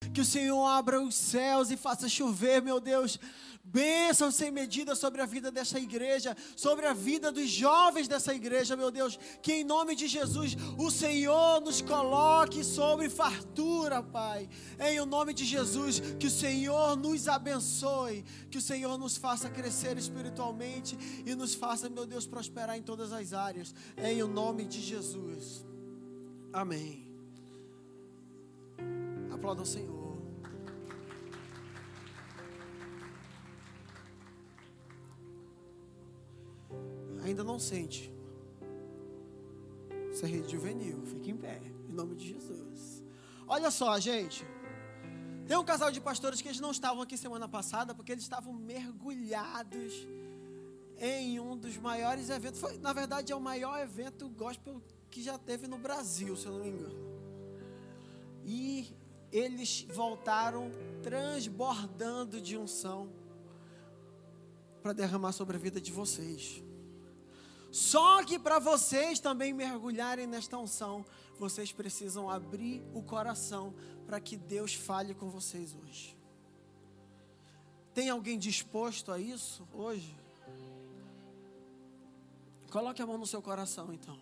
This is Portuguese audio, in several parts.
Que o Senhor abra os céus e faça chover, meu Deus, bênçãos sem medida sobre a vida dessa igreja, sobre a vida dos jovens dessa igreja, meu Deus. Que em nome de Jesus o Senhor nos coloque sobre fartura, Pai. Em o nome de Jesus, que o Senhor nos abençoe, que o Senhor nos faça crescer espiritualmente e nos faça, meu Deus, prosperar em todas as áreas. Em o nome de Jesus. Amém. Aplauda o Senhor. Ainda não sente. Você é juvenil, fique em pé, em nome de Jesus. Olha só, gente. Tem um casal de pastores que eles não estavam aqui semana passada, porque eles estavam mergulhados em um dos maiores eventos. Na verdade, é o maior evento gospel que já teve no Brasil, se eu não me engano. E eles voltaram transbordando de unção para derramar sobre a vida de vocês. Só que para vocês também mergulharem nesta unção, vocês precisam abrir o coração para que Deus fale com vocês hoje. Tem alguém disposto a isso hoje? Coloque a mão no seu coração então.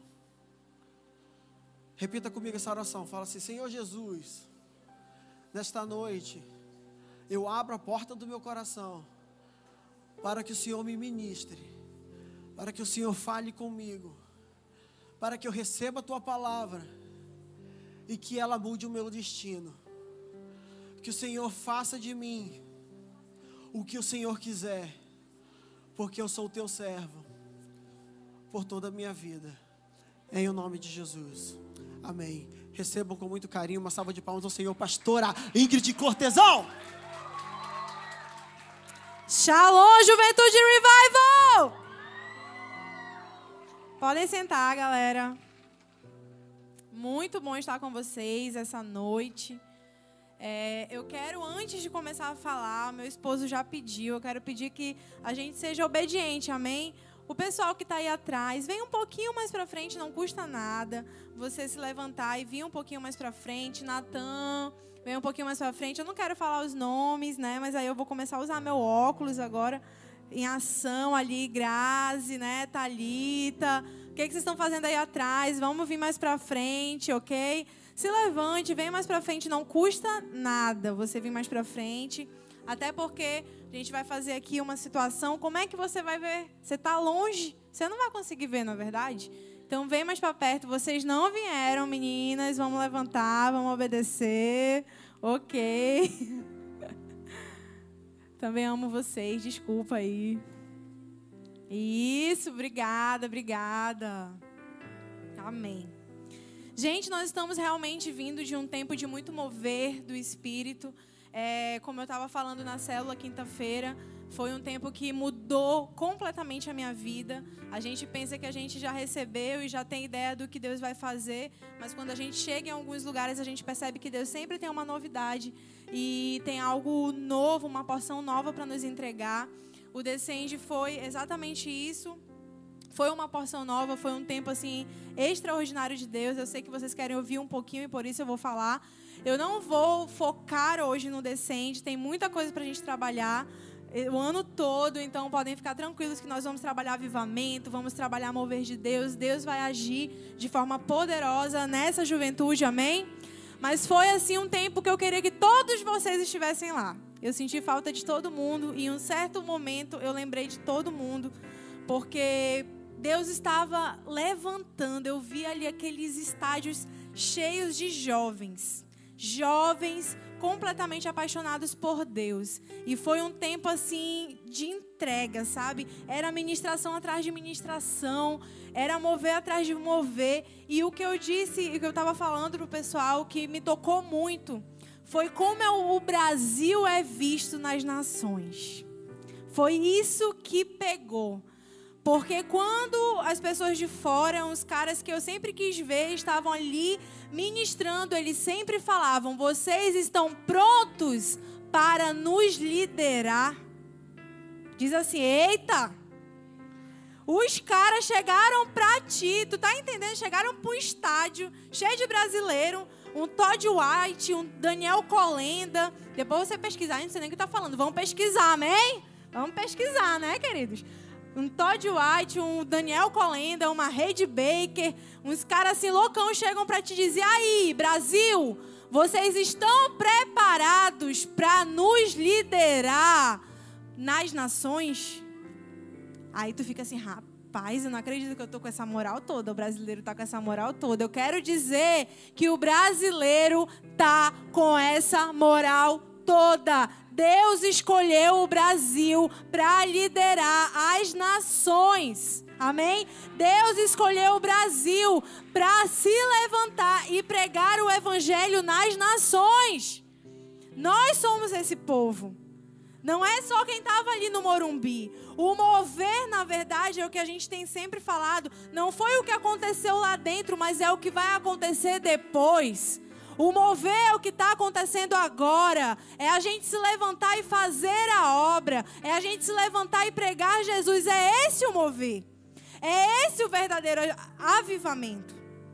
Repita comigo essa oração. Fala assim: Senhor Jesus, nesta noite eu abro a porta do meu coração para que o Senhor me ministre, para que o Senhor fale comigo, para que eu receba a Tua palavra e que ela mude o meu destino. Que o Senhor faça de mim o que o Senhor quiser, porque eu sou o Teu servo por toda a minha vida. Em o nome de Jesus. Amém. Recebam com muito carinho uma salva de palmas ao Senhor, pastora Ingrid Cortesão. Shalom, Juventude Revival! Podem sentar, galera. Muito bom estar com vocês essa noite. Eu quero, antes de começar a falar, meu esposo já pediu, eu quero pedir que a gente seja obediente, amém? O pessoal que está aí atrás, vem um pouquinho mais para frente, não custa nada você se levantar e vir um pouquinho mais para frente. Natan, vem um pouquinho mais para frente. Eu não quero falar os nomes, né? Mas aí eu vou começar a usar meu óculos agora em ação ali. Grazi, né? Thalita, o que vocês estão fazendo aí atrás? Vamos vir mais para frente, ok? Se levante, vem mais para frente, não custa nada você vir mais para frente. Até porque a gente vai fazer aqui uma situação, como é que você vai ver? Você está longe, você não vai conseguir ver, não é verdade? Então vem mais para perto, vocês não vieram, meninas, vamos levantar, vamos obedecer, ok? Também amo vocês, desculpa aí. Isso, obrigada, obrigada. Amém. Gente, nós estamos realmente vindo de um tempo de muito mover do Espírito. Como eu estava falando na célula quinta-feira, foi um tempo que mudou completamente a minha vida. A gente pensa que a gente já recebeu e já tem ideia do que Deus vai fazer, mas quando a gente chega em alguns lugares, a gente percebe que Deus sempre tem uma novidade e tem algo novo, uma porção nova para nos entregar. O Descende foi exatamente isso. Foi uma porção nova, foi um tempo assim extraordinário de Deus. Eu sei que vocês querem ouvir um pouquinho e por isso eu vou falar. Eu não vou focar hoje no Descende, tem muita coisa para a gente trabalhar o ano todo, então podem ficar tranquilos que nós vamos trabalhar avivamento, vamos trabalhar mover de Deus. Deus vai agir de forma poderosa nessa juventude, amém? Mas foi assim um tempo que eu queria que todos vocês estivessem lá. Eu senti falta de todo mundo e em um certo momento eu lembrei de todo mundo, porque Deus estava levantando. Eu vi ali aqueles estádios cheios de jovens completamente apaixonados por Deus. E foi um tempo assim de entrega, sabe? Era ministração atrás de ministração, era mover atrás de mover. E o que eu disse, o que eu estava falando para o pessoal, que me tocou muito, foi como o Brasil é visto nas nações. Foi isso que pegou. Porque quando as pessoas de fora, os caras que eu sempre quis ver, estavam ali ministrando, eles sempre falavam: vocês estão prontos para nos liderar? Diz assim: eita, os caras chegaram pra ti, tu tá entendendo? Chegaram pro estádio, cheio de brasileiro, um Todd White, um Daniel Kolenda. Depois você pesquisar, não sei nem o que está falando. Vamos pesquisar, amém? Vamos pesquisar, né, queridos? Um Todd White, um Daniel Kolenda, uma Heidi Baker, uns caras assim loucão chegam para te dizer: aí, Brasil, vocês estão preparados para nos liderar nas nações? Aí tu fica assim, rapaz, eu não acredito que eu tô com essa moral toda. O brasileiro tá com essa moral toda. Eu quero dizer que o brasileiro tá com essa moral toda. Deus escolheu o Brasil para liderar as nações. Amém? Deus escolheu o Brasil para se levantar e pregar o evangelho nas nações. Nós somos esse povo. Não é só quem estava ali no Morumbi. O mover, na verdade, é o que a gente tem sempre falado. Não foi o que aconteceu lá dentro, mas é o que vai acontecer depois. O mover é o que está acontecendo agora. É a gente se levantar e fazer a obra. É a gente se levantar e pregar Jesus. É esse o mover. É esse o verdadeiro avivamento.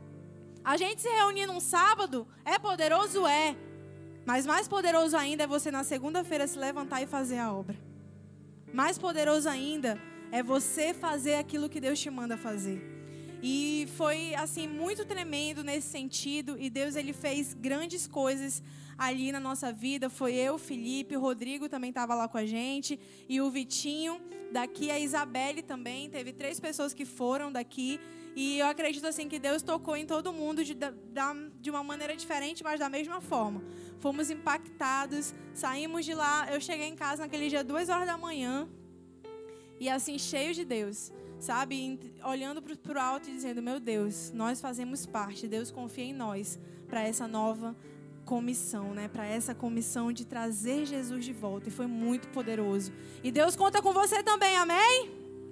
A gente se reunir num sábado é poderoso? É. Mas mais poderoso ainda é você na segunda-feira se levantar e fazer a obra. Mais poderoso ainda é você fazer aquilo que Deus te manda fazer. E foi assim muito tremendo nesse sentido. E Deus, ele fez grandes coisas ali na nossa vida. Foi eu, Felipe, o Rodrigo também estava lá com a gente. E o Vitinho, daqui a Isabelle também. Teve 3 pessoas que foram daqui. E eu acredito assim que Deus tocou em todo mundo de uma maneira diferente, mas da mesma forma. Fomos impactados, saímos de lá. Eu cheguei em casa naquele dia 2 horas da manhã. E assim, cheio de Deus. Sabe, olhando para o alto e dizendo: meu Deus, nós fazemos parte, Deus confia em nós para essa nova comissão, né? Para essa comissão de trazer Jesus de volta. E foi muito poderoso. E Deus conta com você também, amém?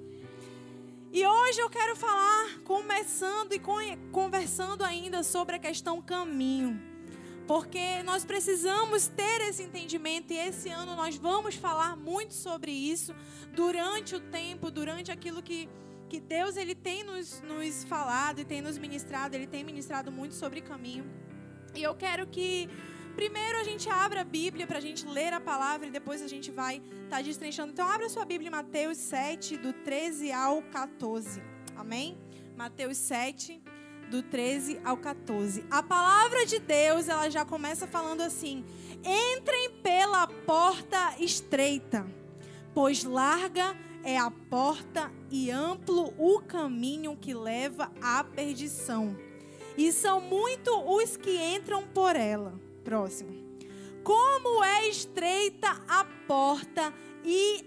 E hoje eu quero falar, começando e conversando ainda sobre a questão caminho. Porque nós precisamos ter esse entendimento e esse ano nós vamos falar muito sobre isso durante o tempo, durante aquilo que Deus ele tem nos falado e tem nos ministrado. Ele tem ministrado muito sobre caminho. E eu quero que primeiro a gente abra a Bíblia para a gente ler a palavra e depois a gente vai estar destrinchando. Então abra sua Bíblia em Mateus 7, do 13 ao 14. Amém? Mateus 7, do 13 ao 14. A palavra de Deus, ela já começa falando assim: entrem pela porta estreita, pois larga é a porta e amplo o caminho que leva à perdição. E são muito os que entram por ela. Próximo. Como é estreita a porta e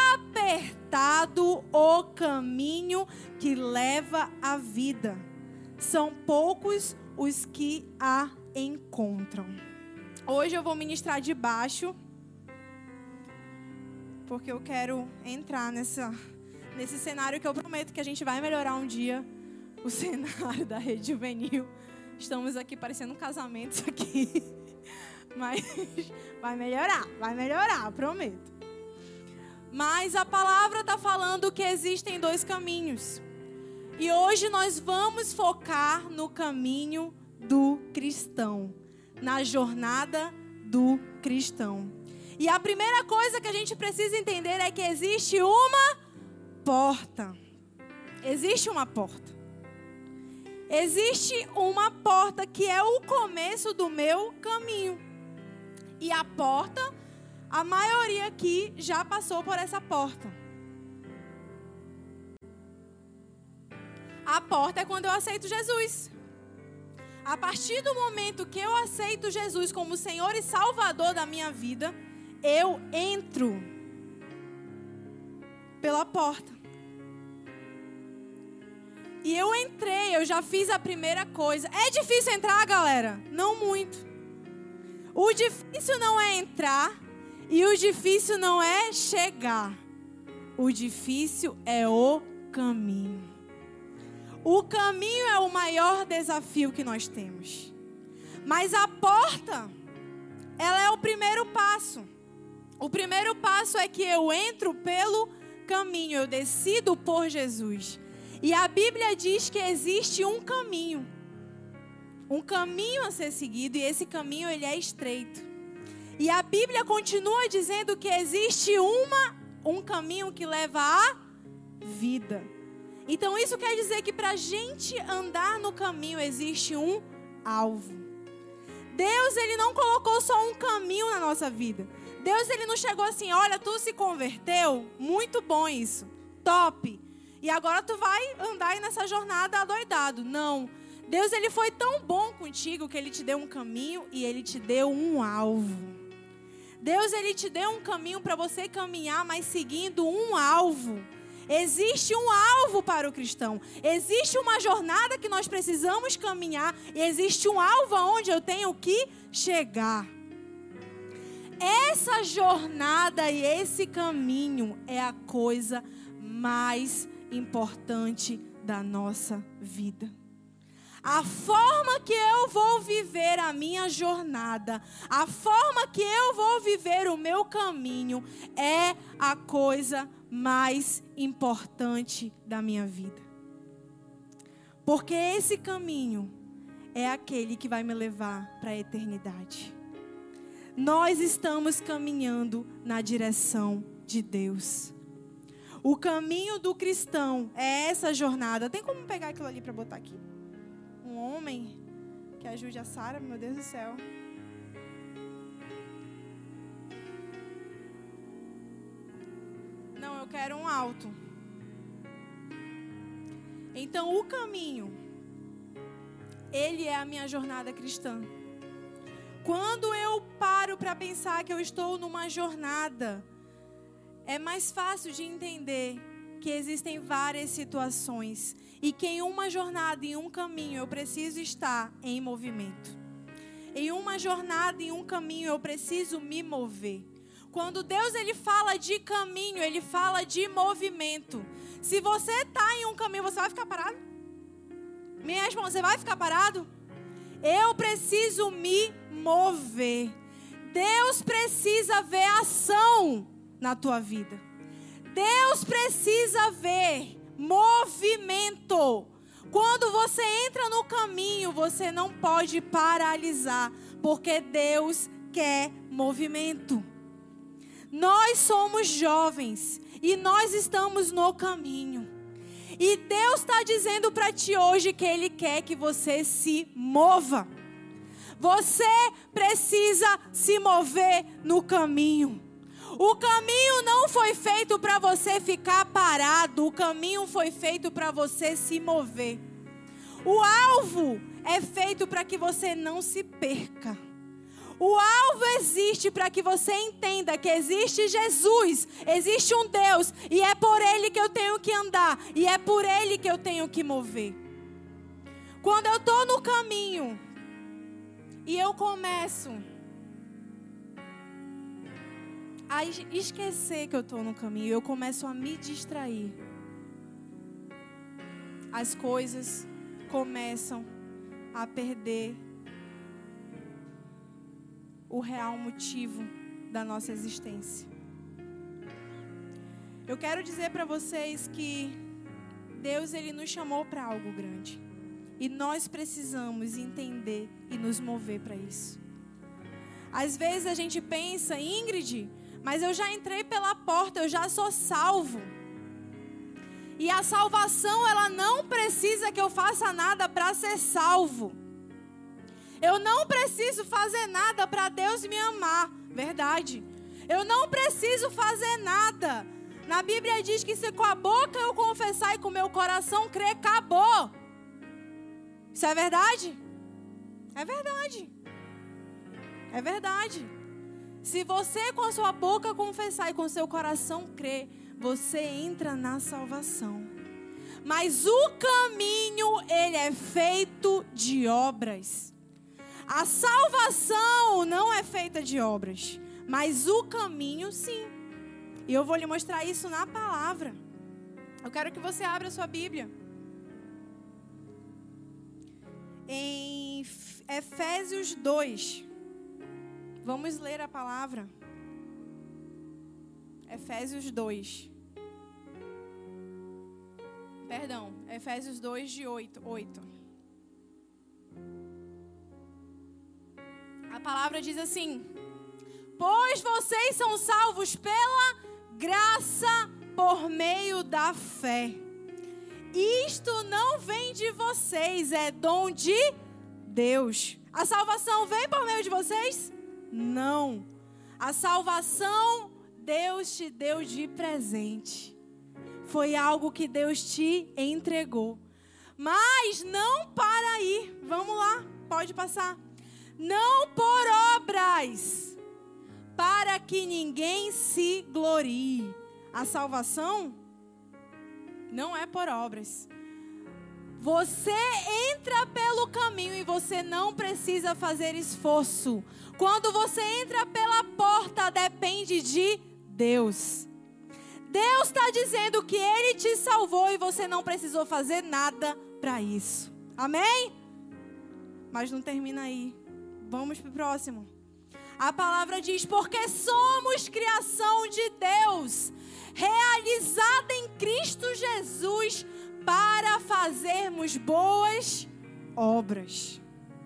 apertado o caminho que leva à vida. São poucos os que a encontram. Hoje eu vou ministrar de baixo, porque eu quero entrar nesse cenário que eu prometo que a gente vai melhorar um dia. O cenário da Rede Juvenil. Estamos aqui parecendo um casamento isso aqui. Mas vai melhorar, prometo. Mas a palavra está falando que existem 2 caminhos. E hoje nós vamos focar no caminho do cristão, na jornada do cristão. E a primeira coisa que a gente precisa entender é que existe uma porta. Existe uma porta. Existe uma porta que é o começo do meu caminho. E a porta, a maioria aqui já passou por essa porta. A porta é quando eu aceito Jesus. A partir do momento que eu aceito Jesus como Senhor e Salvador da minha vida, eu entro pela porta. E eu entrei, eu já fiz a primeira coisa. É difícil entrar, galera? Não muito. O difícil não é entrar e o difícil não é chegar. O difícil é o caminho. O caminho é o maior desafio que nós temos. Mas a porta, ela é o primeiro passo. O primeiro passo é que eu entro pelo caminho, eu decido por Jesus. E a Bíblia diz que existe um caminho. um caminho a ser seguido, e esse caminho ele é estreito. E a Bíblia continua dizendo que existe um caminho que leva à vida. Então isso quer dizer que para a gente andar no caminho existe um alvo. Deus, ele não colocou só um caminho na nossa vida. Deus, ele não chegou assim, olha, tu se converteu, muito bom isso, top. E agora tu vai andar aí nessa jornada adoidado. Não. Deus, ele foi tão bom contigo que ele te deu um caminho e ele te deu um alvo. Deus, ele te deu um caminho para você caminhar, mas seguindo um alvo. Existe um alvo para o cristão. Existe uma jornada que nós precisamos caminhar. E existe um alvo aonde eu tenho que chegar. Essa jornada e esse caminho é a coisa mais importante da nossa vida. A forma que eu vou viver a minha jornada, a forma que eu vou viver o meu caminho é a coisa mais importante da minha vida. Porque esse caminho é aquele que vai me levar para a eternidade. Nós estamos caminhando na direção de Deus. O caminho do cristão é essa jornada. Tem como pegar aquilo ali para botar aqui? Um homem que ajude a Sara, meu Deus do céu. Não, eu quero um alto. Então, o caminho, ele é a minha jornada cristã. Quando eu paro para pensar que eu estou numa jornada, é mais fácil de entender que existem várias situações e que em uma jornada, em um caminho, eu preciso estar em movimento. Em uma jornada, em um caminho, eu preciso me mover. Quando Deus ele fala de caminho, ele fala de movimento. Se você está em um caminho, você vai ficar parado? Me responda, você vai ficar parado? Eu preciso me mover. Deus precisa ver ação na tua vida. Deus precisa ver movimento. Quando você entra no caminho, você não pode paralisar, porque Deus quer movimento. Nós somos jovens e nós estamos no caminho. E Deus está dizendo para ti hoje que Ele quer que você se mova. Você precisa se mover no caminho. O caminho não foi feito para você ficar parado. O caminho foi feito para você se mover. O alvo é feito para que você não se perca. O alvo existe para que você entenda que existe Jesus, existe um Deus, e é por Ele que eu tenho que andar, e é por Ele que eu tenho que mover. Quando eu estou no caminho, e eu começo a esquecer que eu estou no caminho, eu começo a me distrair, as coisas começam a perder o real motivo da nossa existência. Eu quero dizer para vocês que Deus ele nos chamou para algo grande. E nós precisamos entender e nos mover para isso. Às vezes a gente pensa, Ingrid, mas eu já entrei pela porta, eu já sou salvo. E a salvação, ela não precisa que eu faça nada para ser salvo. Eu não preciso fazer nada para Deus me amar. Verdade. Eu não preciso fazer nada. Na Bíblia diz que se com a boca eu confessar e com o meu coração crer, acabou. Isso é verdade? É verdade. É verdade. Se você com a sua boca confessar e com o seu coração crer, você entra na salvação. Mas o caminho, ele é feito de obras. A salvação não é feita de obras, mas o caminho sim. E eu vou lhe mostrar isso na palavra. Eu quero que você abra a sua Bíblia. Em Efésios 2. Vamos ler a palavra. Efésios 2. Perdão, Efésios 2 de 8. palavra diz assim: pois vocês são salvos pela graça por meio da fé. Isto não vem de vocês, é dom de Deus. A salvação vem por meio de vocês? Não. A salvação Deus te deu de presente. Foi algo que Deus te entregou. Mas não para aí. Vamos lá, pode passar. Não por obras, para que ninguém se glorie. A salvação não é por obras. Você entra pelo caminho e você não precisa fazer esforço. Quando você entra pela porta, depende de Deus. Deus está dizendo que Ele te salvou e você não precisou fazer nada para isso. Amém? Mas não termina aí. Vamos para o próximo. A palavra diz: porque somos criação de Deus, realizada em Cristo Jesus, para fazermos boas obras,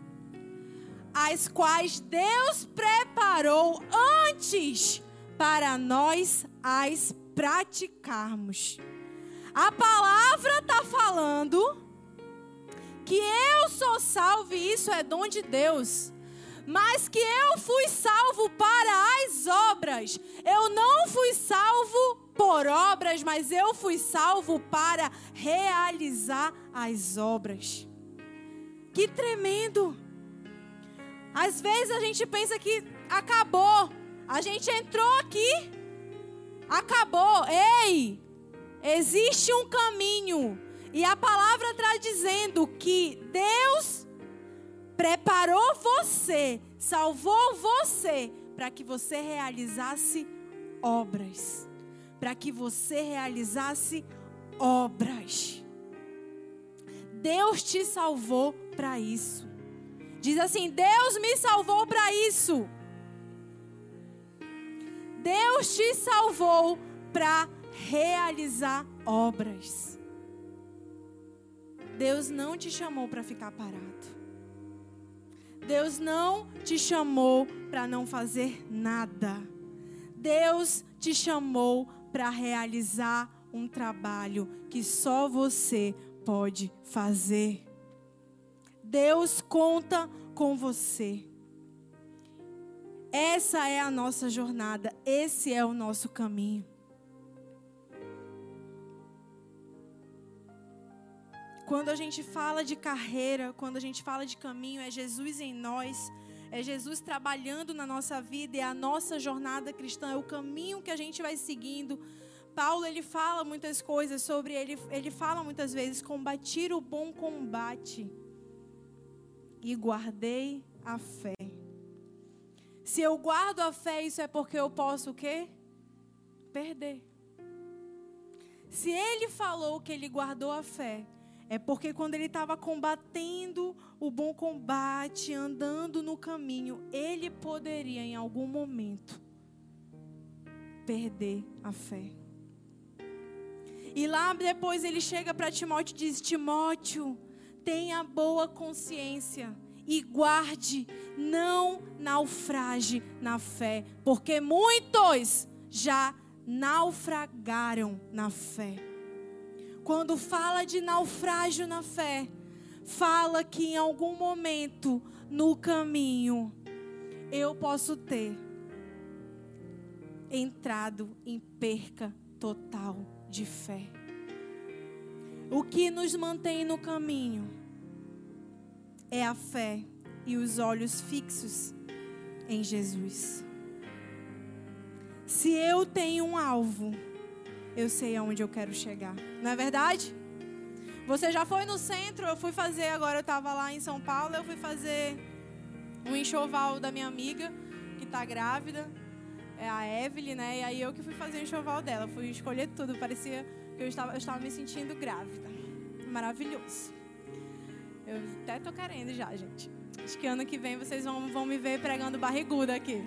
as quais Deus preparou antes para nós as praticarmos. A palavra está falando que eu sou salvo e isso é dom de Deus. Mas que eu fui salvo para as obras. Eu não fui salvo por obras, mas eu fui salvo para realizar as obras. Que tremendo! Às vezes a gente pensa que acabou. A gente entrou aqui, acabou. Ei! Existe um caminho. E a palavra está dizendo que Deus preparou você, salvou você, para que você realizasse obras. Para que você realizasse obras. Deus te salvou para isso. Diz assim: Deus me salvou para isso. Deus te salvou para realizar obras. Deus não te chamou para ficar parado. Deus não te chamou para não fazer nada. Deus te chamou para realizar um trabalho que só você pode fazer. Deus conta com você. Essa é a nossa jornada, esse é o nosso caminho. Quando a gente fala de carreira, quando a gente fala de caminho, é Jesus em nós, é Jesus trabalhando na nossa vida, é a nossa jornada cristã, é o caminho que a gente vai seguindo. Paulo, ele fala muitas coisas sobre, ele fala muitas vezes: combati o bom combate e guardei a fé. Se eu guardo a fé, isso é porque eu posso o quê? Perder. Se ele falou que ele guardou a fé, é porque quando ele estava combatendo o bom combate, andando no caminho, ele poderia em algum momento perder a fé. E lá depois ele chega para Timóteo e diz: Timóteo, tenha boa consciência e guarde, não naufrage na fé, porque muitos já naufragaram na fé. Quando fala de naufrágio na fé, fala que em algum momento no caminho eu posso ter entrado em perca total de fé. O que nos mantém no caminho é a fé e os olhos fixos em Jesus. Se eu tenho um alvo, eu sei aonde eu quero chegar. Não é verdade? Você já foi no centro? Eu fui fazer, agora eu estava lá em São Paulo, eu fui fazer um enxoval da minha amiga, que está grávida, é a Evelyn, né? E aí eu que fui fazer o enxoval dela, fui escolher tudo, parecia que eu estava me sentindo grávida. Maravilhoso. Eu até tô querendo já, gente. Acho que ano que vem vocês vão me ver pregando barriguda aqui.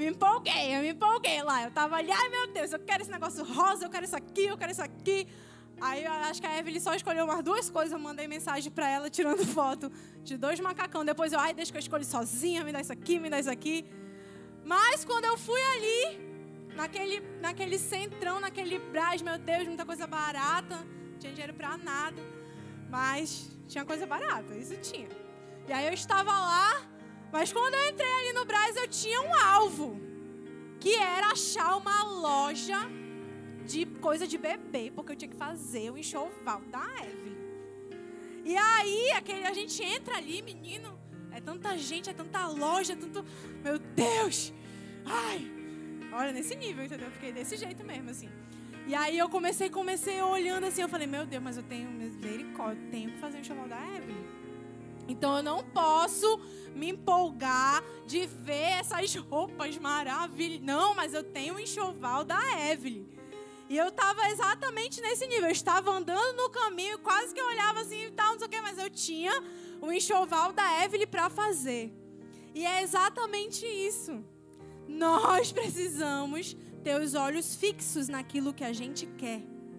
Eu me empolguei lá. Eu tava ali, ai meu Deus, eu quero esse negócio rosa, eu quero isso aqui, eu quero isso aqui. Aí eu acho que a Evelyn só escolheu umas 2 coisas. Eu mandei mensagem pra ela, tirando foto de 2 macacão. Depois eu, deixa que eu escolho sozinha, me dá isso aqui, me dá isso aqui. Mas quando eu fui ali, naquele centrão, naquele Brás, meu Deus, muita coisa barata. Não tinha dinheiro pra nada. Mas tinha coisa barata, isso tinha. E aí eu estava lá, mas quando eu entrei ali no Brás, eu tinha um alvo. Que era achar uma loja de coisa de bebê, porque eu tinha que fazer o enxoval da Evelyn. E aí, a gente entra ali, menino, é tanta gente, é tanta loja, é tanto... Meu Deus! Ai! Olha, nesse nível, entendeu? Eu fiquei desse jeito mesmo, assim. E aí eu comecei olhando assim, eu falei, meu Deus, mas eu tenho misericórdia, eu tenho que fazer o enxoval da Evelyn. Então eu não posso me empolgar de ver essas roupas maravilhosas. Não, mas eu tenho o enxoval da Evelyn. E eu estava exatamente nesse nível. Eu estava andando no caminho, quase que eu olhava assim e tal, não sei o quê, mas eu tinha o enxoval da Evelyn para fazer. E é exatamente isso. Nós precisamos ter os olhos fixos naquilo que a gente quer.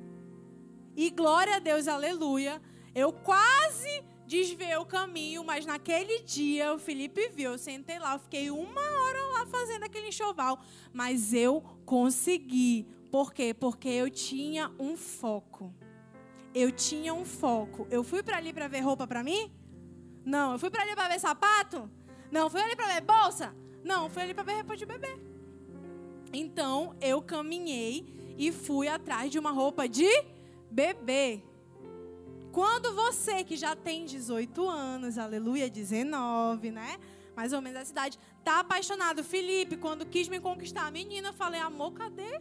E glória a Deus, aleluia. Eu quase desviei o caminho, mas naquele dia o Felipe viu. Eu sentei lá, eu fiquei 1 hora lá fazendo aquele enxoval. Mas eu consegui. Por quê? Porque eu tinha um foco. Eu tinha um foco. Eu fui para ali para ver roupa para mim? Não. Eu fui para ali para ver sapato? Não. Fui ali para ver bolsa? Não. Fui ali para ver roupa de bebê. Então, eu caminhei e fui atrás de uma roupa de bebê. Quando você que já tem 18 anos, aleluia, 19, né? Mais ou menos essa idade, tá apaixonado. Felipe, quando quis me conquistar a menina, eu falei, amor, cadê?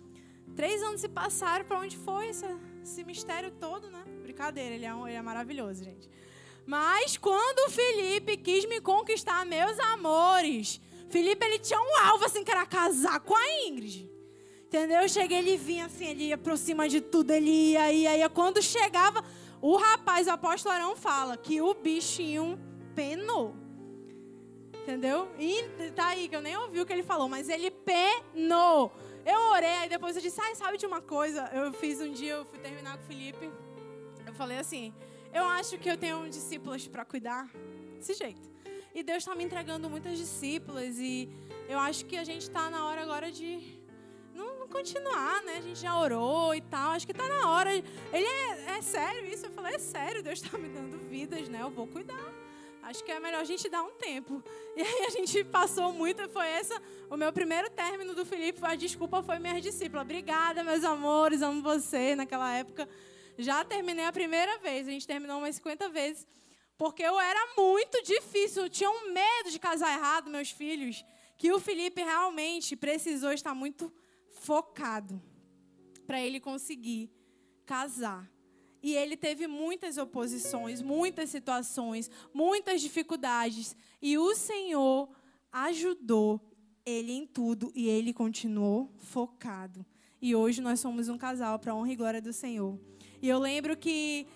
3 anos se passaram, para onde foi esse mistério todo, né? Brincadeira, ele é maravilhoso, gente. Mas quando o Felipe quis me conquistar, meus amores, Felipe, ele tinha um alvo, assim, que era casar com a Ingrid. Entendeu? Eu cheguei, ele vinha assim, ele ia por cima de tudo, ele ia. Quando chegava, o rapaz, o apóstolo Arão fala que o bichinho penou. Entendeu? E tá aí, que eu nem ouvi o que ele falou, mas ele penou. Eu orei, aí depois eu disse, sabe de uma coisa? Eu fiz um dia, eu fui terminar com o Felipe. Eu falei assim, eu acho que eu tenho discípulas para cuidar. Desse jeito. E Deus está me entregando muitas discípulas. E eu acho que a gente está na hora agora de não continuar, né? A gente já orou e tal. Acho que está na hora. Ele é sério isso? Eu falei, é sério. Deus está me dando vidas, né? Eu vou cuidar. Acho que é melhor a gente dar um tempo. E aí a gente passou muito. Foi o meu primeiro término do Felipe. A desculpa foi minha discípula. Obrigada, meus amores. Amo você. Naquela época, já terminei a primeira vez. A gente terminou umas 50 vezes. Porque eu era muito difícil. Eu tinha um medo de casar errado, meus filhos. Que o Felipe realmente precisou estar muito focado para ele conseguir casar. E ele teve muitas oposições, muitas situações, muitas dificuldades. E o Senhor ajudou ele em tudo. E ele continuou focado. E hoje nós somos um casal para a honra e glória do Senhor. E eu lembro que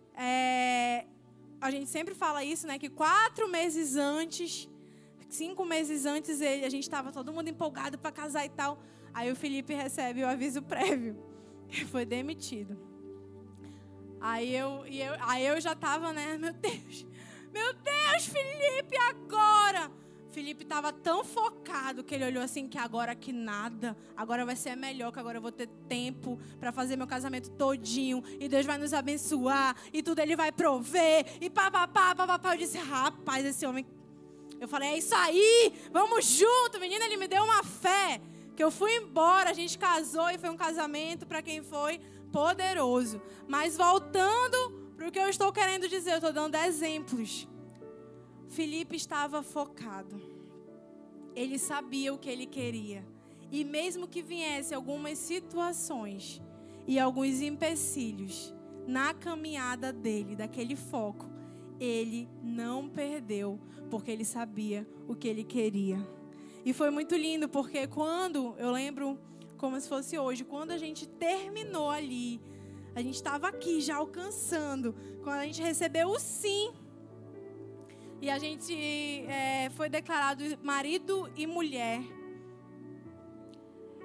a gente sempre fala isso, né? Que 4 meses antes, 5 meses antes, a gente estava todo mundo empolgado para casar e tal. Aí o Felipe recebe o aviso prévio. Ele foi demitido. Aí eu já estava, né? Meu Deus, Felipe, agora! Felipe estava tão focado que ele olhou assim, que agora que nada, agora vai ser melhor, que agora eu vou ter tempo para fazer meu casamento todinho, e Deus vai nos abençoar, e tudo Ele vai prover, e papapá. Eu disse, rapaz, esse homem... Eu falei, é isso aí, vamos junto, menina, ele me deu uma fé, que eu fui embora, a gente casou, e foi um casamento, para quem foi, poderoso. Mas voltando para o que eu estou querendo dizer, eu estou dando exemplos. Felipe estava focado. Ele sabia o que ele queria. E mesmo que viesse algumas situações e alguns empecilhos na caminhada dele, daquele foco, ele não perdeu, porque ele sabia o que ele queria. E foi muito lindo, porque quando, eu lembro como se fosse hoje, quando a gente terminou ali, a gente estava aqui já alcançando, quando a gente recebeu o sim, e a gente foi declarado marido e mulher.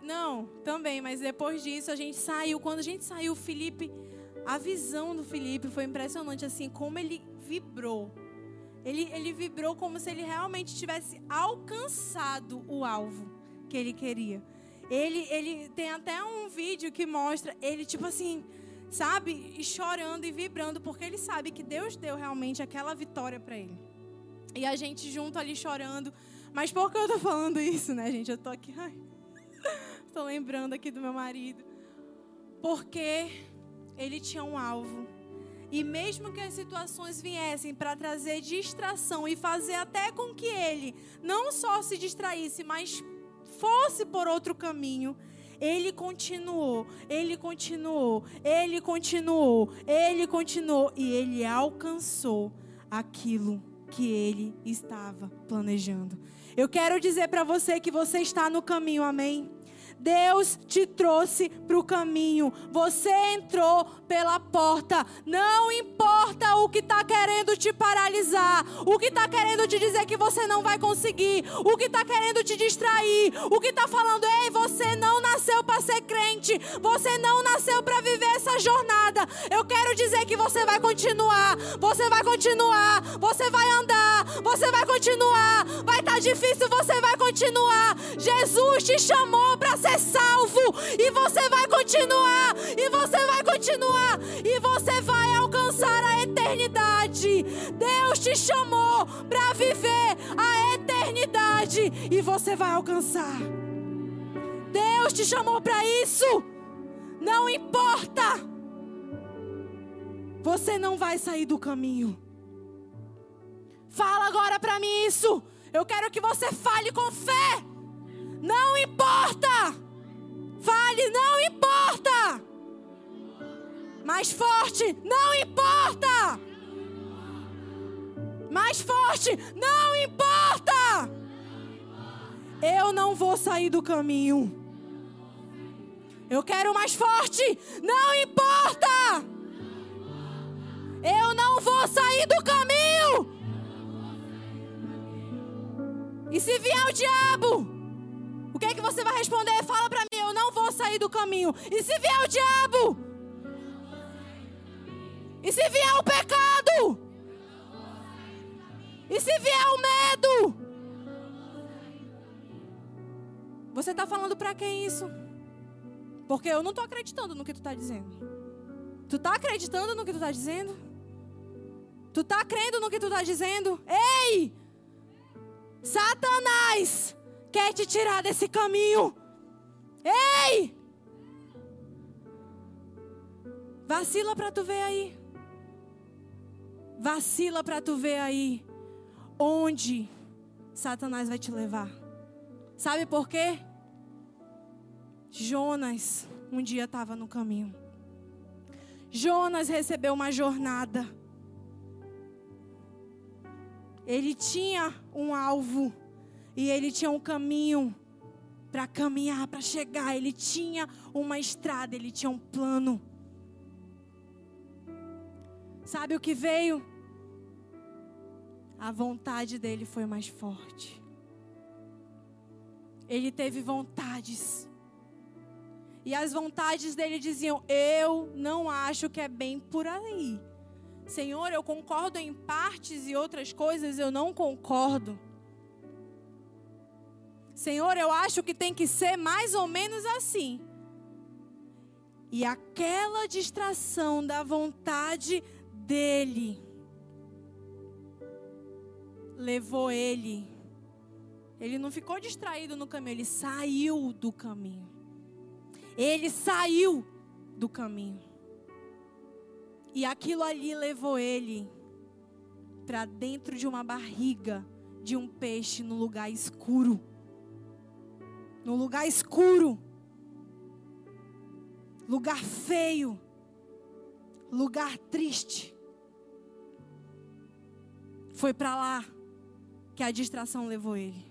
Não, também, mas depois disso a gente saiu. Quando a gente saiu, Felipe, a visão do Felipe foi impressionante, assim, como ele vibrou. Ele vibrou como se ele realmente tivesse alcançado o alvo que ele queria. Ele tem até um vídeo que mostra ele, tipo assim, sabe? E chorando e vibrando, porque ele sabe que Deus deu realmente aquela vitória para ele. E a gente junto ali chorando. Mas por que eu tô falando isso, né, gente? Eu tô aqui, tô lembrando aqui do meu marido. Porque ele tinha um alvo. E mesmo que as situações viessem para trazer distração e fazer até com que ele não só se distraísse, mas fosse por outro caminho, ele continuou, ele continuou, ele continuou, ele continuou e ele alcançou aquilo que ele estava planejando. Eu quero dizer para você que você está no caminho, amém? Deus te trouxe para o caminho. Você entrou pela porta. Não importa o que está querendo te paralisar. O que está querendo te dizer que você não vai conseguir. O que está querendo te distrair. O que está falando, ei, você não nasceu para ser crente. Você não nasceu para viver essa jornada. Eu quero dizer que você vai continuar. Você vai continuar. Você vai andar. Você vai continuar. Vai estar difícil, você vai continuar. Jesus te chamou para ser salvo, e você vai continuar, e você vai continuar, e você vai alcançar a eternidade. Deus te chamou para viver a eternidade, e você vai alcançar. Deus te chamou para isso. Não importa. Você não vai sair do caminho. Fala agora para mim isso. Eu quero que você fale com fé. Não importa. Fale, não importa. Mais forte, não importa. Mais forte, não importa. Eu não vou sair do caminho. Eu quero mais forte, não importa. Eu não vou sair do caminho. E se vier o diabo, o que é que você vai responder? Fala pra mim, eu não vou sair do caminho. E se vier o diabo? E se vier o pecado? E se vier o medo? Você está falando para quem isso? Porque eu não estou acreditando no que tu está dizendo. Tu está acreditando no que tu está dizendo? Tu está crendo no que tu está dizendo? Ei! Satanás quer te tirar desse caminho. Ei! Vacila para tu ver aí. Vacila para tu ver aí onde Satanás vai te levar. Sabe por quê? Jonas um dia estava no caminho. Jonas recebeu uma jornada. Ele tinha um alvo. E ele tinha um caminho para caminhar, para chegar. Ele tinha uma estrada, ele tinha um plano. Sabe o que veio? A vontade dele foi mais forte. Ele teve vontades. E as vontades dele diziam, eu não acho que é bem por aí. Senhor, eu concordo em partes e outras coisas eu não concordo. Senhor, eu acho que tem que ser mais ou menos assim. E aquela distração da vontade dele levou ele. Ele não ficou distraído no caminho, ele saiu do caminho. Ele saiu do caminho. E aquilo ali levou ele para dentro de uma barriga de um peixe no lugar escuro. No lugar escuro, lugar feio, lugar triste. Foi para lá que a distração levou ele.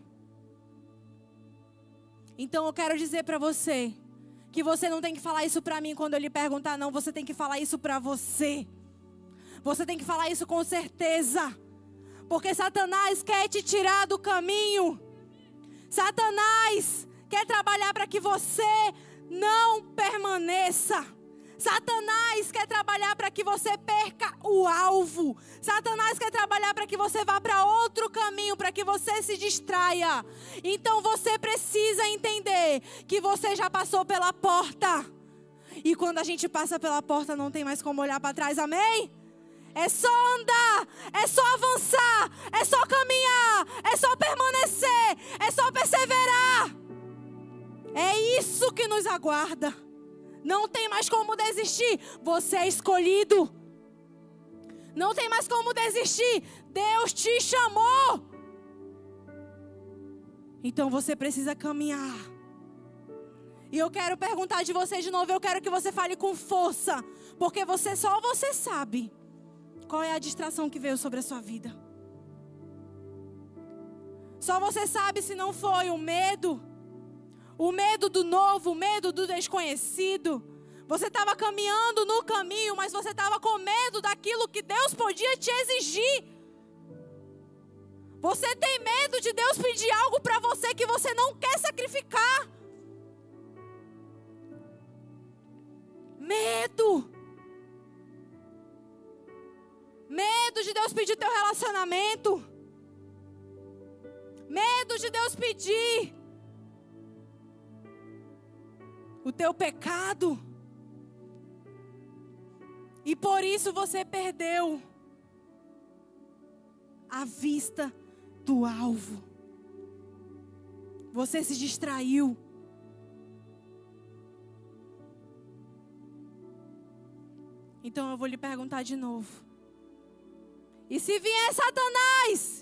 Então eu quero dizer para você que você não tem que falar isso para mim quando eu lhe perguntar, não. Você tem que falar isso para você. Você tem que falar isso com certeza. Porque Satanás quer te tirar do caminho. Satanás quer trabalhar para que você não permaneça. Satanás quer trabalhar para que você perca o alvo. Satanás quer trabalhar para que você vá para outro caminho, para que você se distraia. Então você precisa entender que você já passou pela porta. E quando a gente passa pela porta, não tem mais como olhar para trás, amém? É só andar, é só avançar, é só caminhar, é só permanecer, é só perseverar. É isso que nos aguarda. Não tem mais como desistir. Você é escolhido. Não tem mais como desistir. Deus te chamou. Então você precisa caminhar. E eu quero perguntar de você de novo. Eu quero que você fale com força. Porque só você sabe qual é a distração que veio sobre a sua vida. Só você sabe se não foi o medo. O medo do novo, o medo do desconhecido. Você estava caminhando no caminho, mas você estava com medo daquilo que Deus podia te exigir. Você tem medo de Deus pedir algo para você que você não quer sacrificar. Medo. Medo de Deus pedir teu relacionamento. Medo de Deus pedir o teu pecado. E por isso você perdeu a vista do alvo. Você se distraiu. Então eu vou lhe perguntar de novo. E se vier Satanás?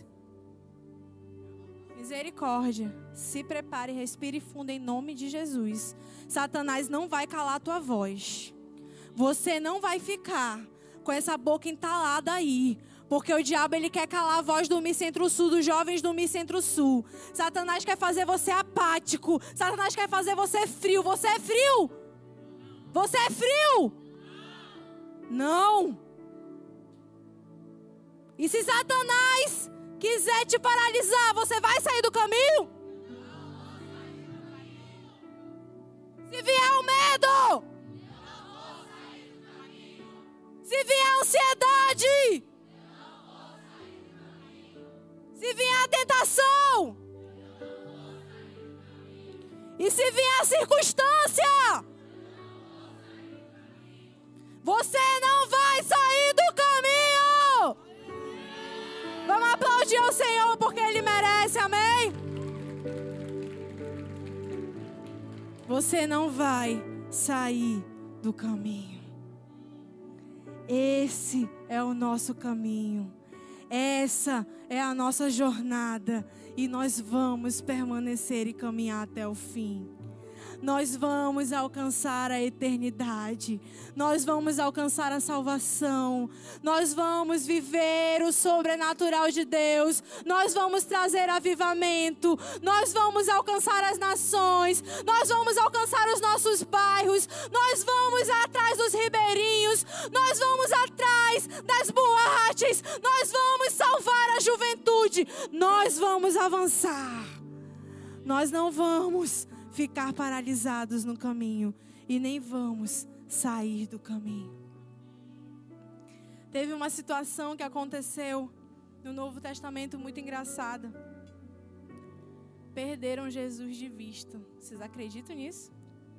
Misericórdia. Se prepare, respire fundo em nome de Jesus. Satanás não vai calar a tua voz. Você não vai ficar com essa boca entalada aí. Porque o diabo ele quer calar a voz do Mi Centro-Sul, dos jovens do Mi Centro-Sul. Satanás quer fazer você apático. Satanás quer fazer você frio. Você é frio? Você é frio? Não. E se Satanás quiser te paralisar, você vai sair do caminho? Se vier o medo, se vier a ansiedade, se vier a tentação, e se vier a circunstância, você não vai sair do caminho. Vamos aplaudir ao Senhor porque Ele merece, amém? Você não vai sair do caminho. Esse é o nosso caminho. Essa é a nossa jornada. E nós vamos permanecer e caminhar até o fim. Nós vamos alcançar a eternidade. Nós vamos alcançar a salvação. Nós vamos viver o sobrenatural de Deus. Nós vamos trazer avivamento. Nós vamos alcançar as nações. Nós vamos alcançar os nossos bairros. Nós vamos atrás dos ribeirinhos. Nós vamos atrás das boates. Nós vamos salvar a juventude. Nós vamos avançar. Nós não vamos ficar paralisados no caminho e nem vamos sair do caminho. Teve uma situação que aconteceu no Novo Testamento muito engraçada. Perderam Jesus de vista. Vocês acreditam nisso?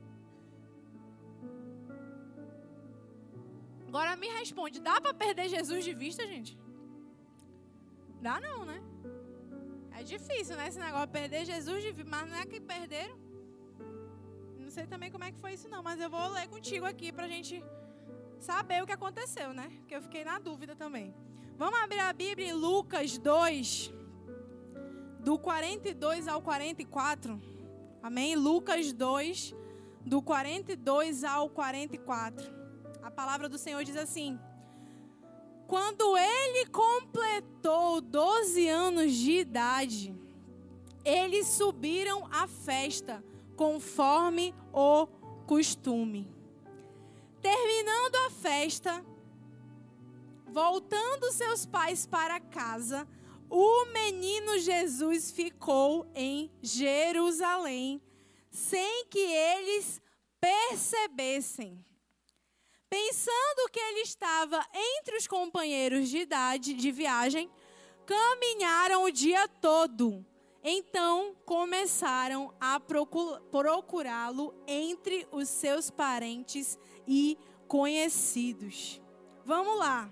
Agora me responde, dá para perder Jesus de vista, gente? Dá não, né? É difícil, né, esse negócio, perder Jesus de vista, mas não é que perderam. Não sei também como é que foi isso não, mas eu vou ler contigo aqui pra gente saber o que aconteceu, né? Porque eu fiquei na dúvida também. Vamos abrir a Bíblia em Lucas 2, do 42 ao 44. Amém? Lucas 2, do 42 ao 44. A palavra do Senhor diz assim: quando ele completou 12 anos de idade, eles subiram à festa, conforme o costume. Terminando a festa, voltando seus pais para casa, o menino Jesus ficou em Jerusalém, sem que eles percebessem. Pensando que ele estava entre os companheiros de idade de viagem, caminharam o dia todo. Então começaram a procurá-lo entre os seus parentes e conhecidos. Vamos lá.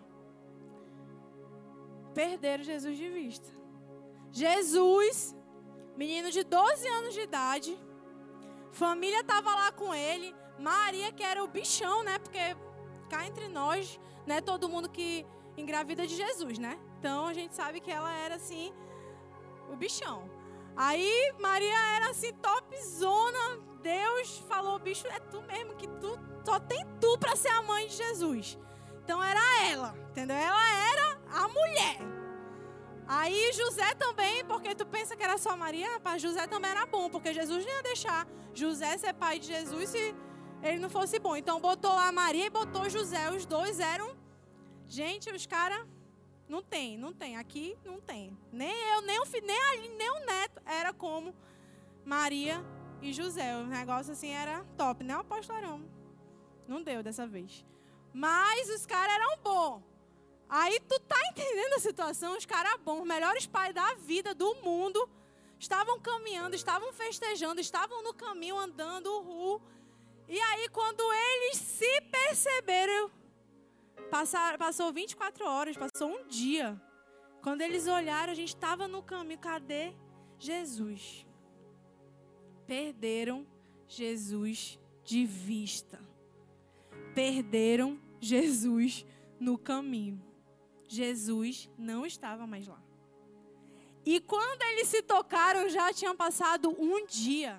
Perderam Jesus de vista. Jesus, menino de 12 anos de idade, família estava lá com ele. Maria, que era o bichão, né? Porque cá entre nós, né? Todo mundo que engravida de Jesus, né? Então a gente sabe que ela era assim, o bichão. Aí Maria era assim, topzona. Deus falou, bicho, é tu mesmo, que tu só tem tu para ser a mãe de Jesus. Então era ela, entendeu? Ela era a mulher. Aí José também, porque tu pensa que era só Maria, rapaz, José também era bom, porque Jesus não ia deixar José ser pai de Jesus se ele não fosse bom. Então botou lá Maria e botou José. Os dois eram... Gente, os caras... Não tem. Aqui não tem. Nem eu, nem o neto. Era como Maria e José. O negócio assim era top. Nem o pastorão. Não deu dessa vez. Mas os caras eram bons. Aí tu tá entendendo a situação? Os caras bons, os melhores pais da vida, do mundo, estavam caminhando, estavam festejando, estavam no caminho andando, E aí quando eles se perceberam, passou 24 horas, passou um dia. Quando eles olharam, a gente estava no caminho. Cadê Jesus? Perderam Jesus de vista. Perderam Jesus no caminho. Jesus não estava mais lá. E quando eles se tocaram, já tinha passado um dia.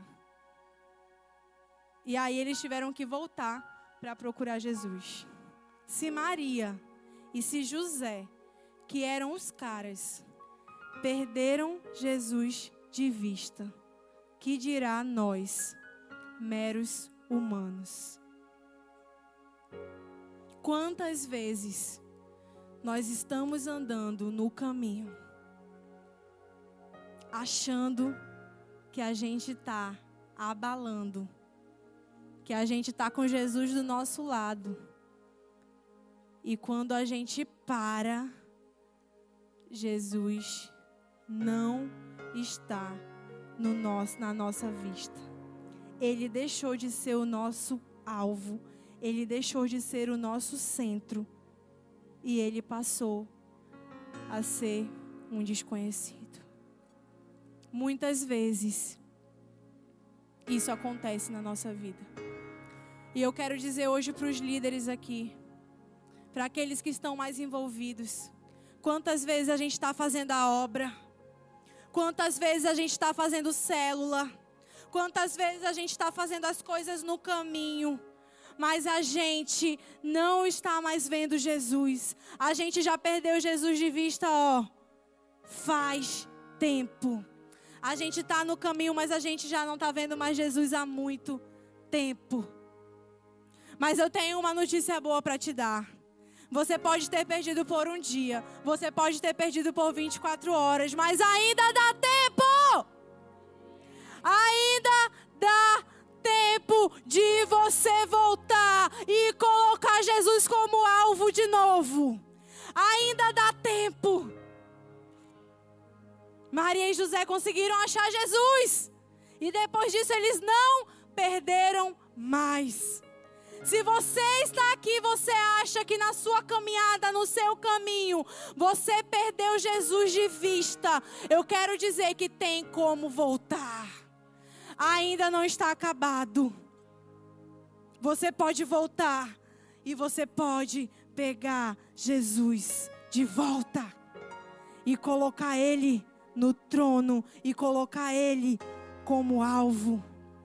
E aí eles tiveram que voltar para procurar Jesus. Se Maria e se José, que eram os caras, perderam Jesus de vista, que dirá nós, meros humanos? Quantas vezes nós estamos andando no caminho, achando que a gente está abalando, que a gente está com Jesus do nosso lado. E quando a gente para, Jesus não está na nossa vista. Ele deixou de ser o nosso alvo. Ele deixou de ser o nosso centro. E ele passou a ser um desconhecido. Muitas vezes, isso acontece na nossa vida. E eu quero dizer hoje para os líderes aqui, para aqueles que estão mais envolvidos, quantas vezes a gente está fazendo a obra, quantas vezes a gente está fazendo célula, quantas vezes a gente está fazendo as coisas no caminho, mas a gente não está mais vendo Jesus. A gente já perdeu Jesus de vista, faz tempo. A gente está no caminho, mas a gente já não está vendo mais Jesus há muito tempo. Mas eu tenho uma notícia boa para te dar. Você pode ter perdido por um dia, você pode ter perdido por 24 horas, mas ainda dá tempo! Ainda dá tempo de você voltar e colocar Jesus como alvo de novo. Ainda dá tempo. Maria e José conseguiram achar Jesus. E depois disso eles não perderam mais. Se você está aqui, você acha que na sua caminhada, no seu caminho, você perdeu Jesus de vista, eu quero dizer que tem como voltar. Ainda não está acabado. Você pode voltar e você pode pegar Jesus de volta e colocar Ele no trono e colocar Ele como alvo.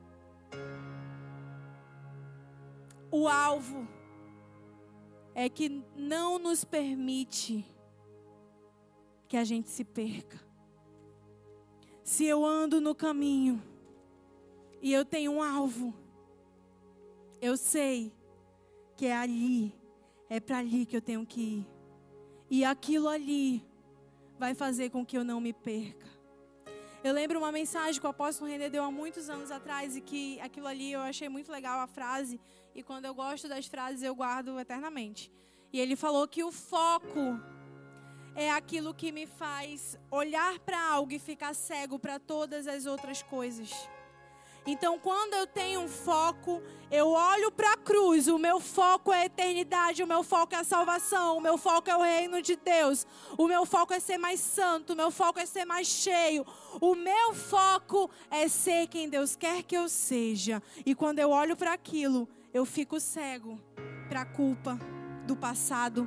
O alvo é que não nos permite que a gente se perca. Se eu ando no caminho e eu tenho um alvo, eu sei que é ali, é para ali que eu tenho que ir. E aquilo ali vai fazer com que eu não me perca. Eu lembro uma mensagem que o apóstolo René deu há muitos anos atrás e que aquilo ali eu achei muito legal a frase. E quando eu gosto das frases eu guardo eternamente. E ele falou que o foco é aquilo que me faz olhar para algo e ficar cego para todas as outras coisas. Então, quando eu tenho um foco, eu olho para a cruz. O meu foco é a eternidade, o meu foco é a salvação, o meu foco é o reino de Deus. O meu foco é ser mais santo, o meu foco é ser mais cheio. O meu foco é ser quem Deus quer que eu seja. E quando eu olho para aquilo, eu fico cego para a culpa do passado.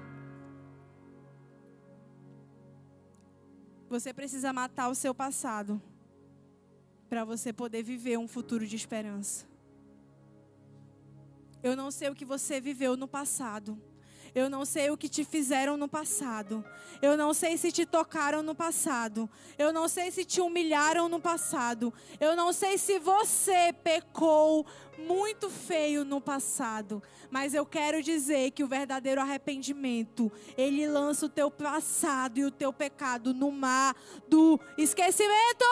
Você precisa matar o seu passado para você poder viver um futuro de esperança. Eu não sei o que você viveu no passado. Eu não sei o que te fizeram no passado. Eu não sei se te tocaram no passado. Eu não sei se te humilharam no passado. Eu não sei se você pecou muito feio no passado. Mas eu quero dizer que o verdadeiro arrependimento, ele lança o teu passado e o teu pecado no mar do esquecimento.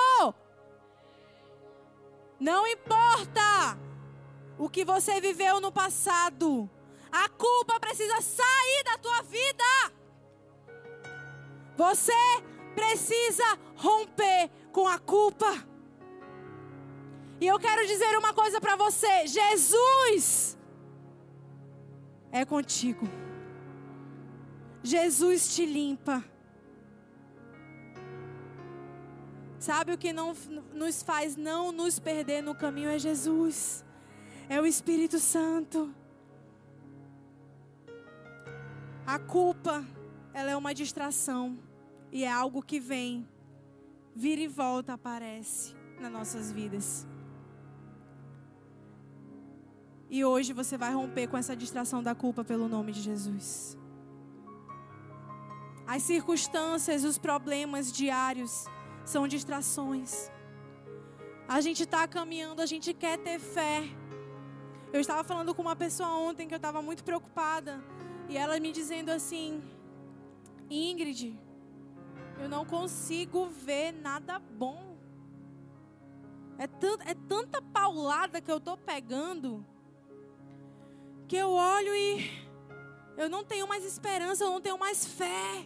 Não importa o que você viveu no passado. A culpa precisa sair da tua vida. Você precisa romper com a culpa. E eu quero dizer uma coisa para você. Jesus é contigo. Jesus te limpa. Sabe o que não nos faz não nos perder no caminho? É Jesus. É o Espírito Santo. A culpa, ela é uma distração. E é algo que vem, vira e volta, aparece nas nossas vidas. E hoje você vai romper com essa distração da culpa pelo nome de Jesus. As circunstâncias, os problemas diários são distrações. A gente está caminhando, a gente quer ter fé. Eu estava falando com uma pessoa ontem que eu estava muito preocupada. E ela me dizendo assim: Ingrid, eu não consigo ver nada bom. É tanta paulada que eu estou pegando, que eu olho e eu não tenho mais esperança, eu não tenho mais fé.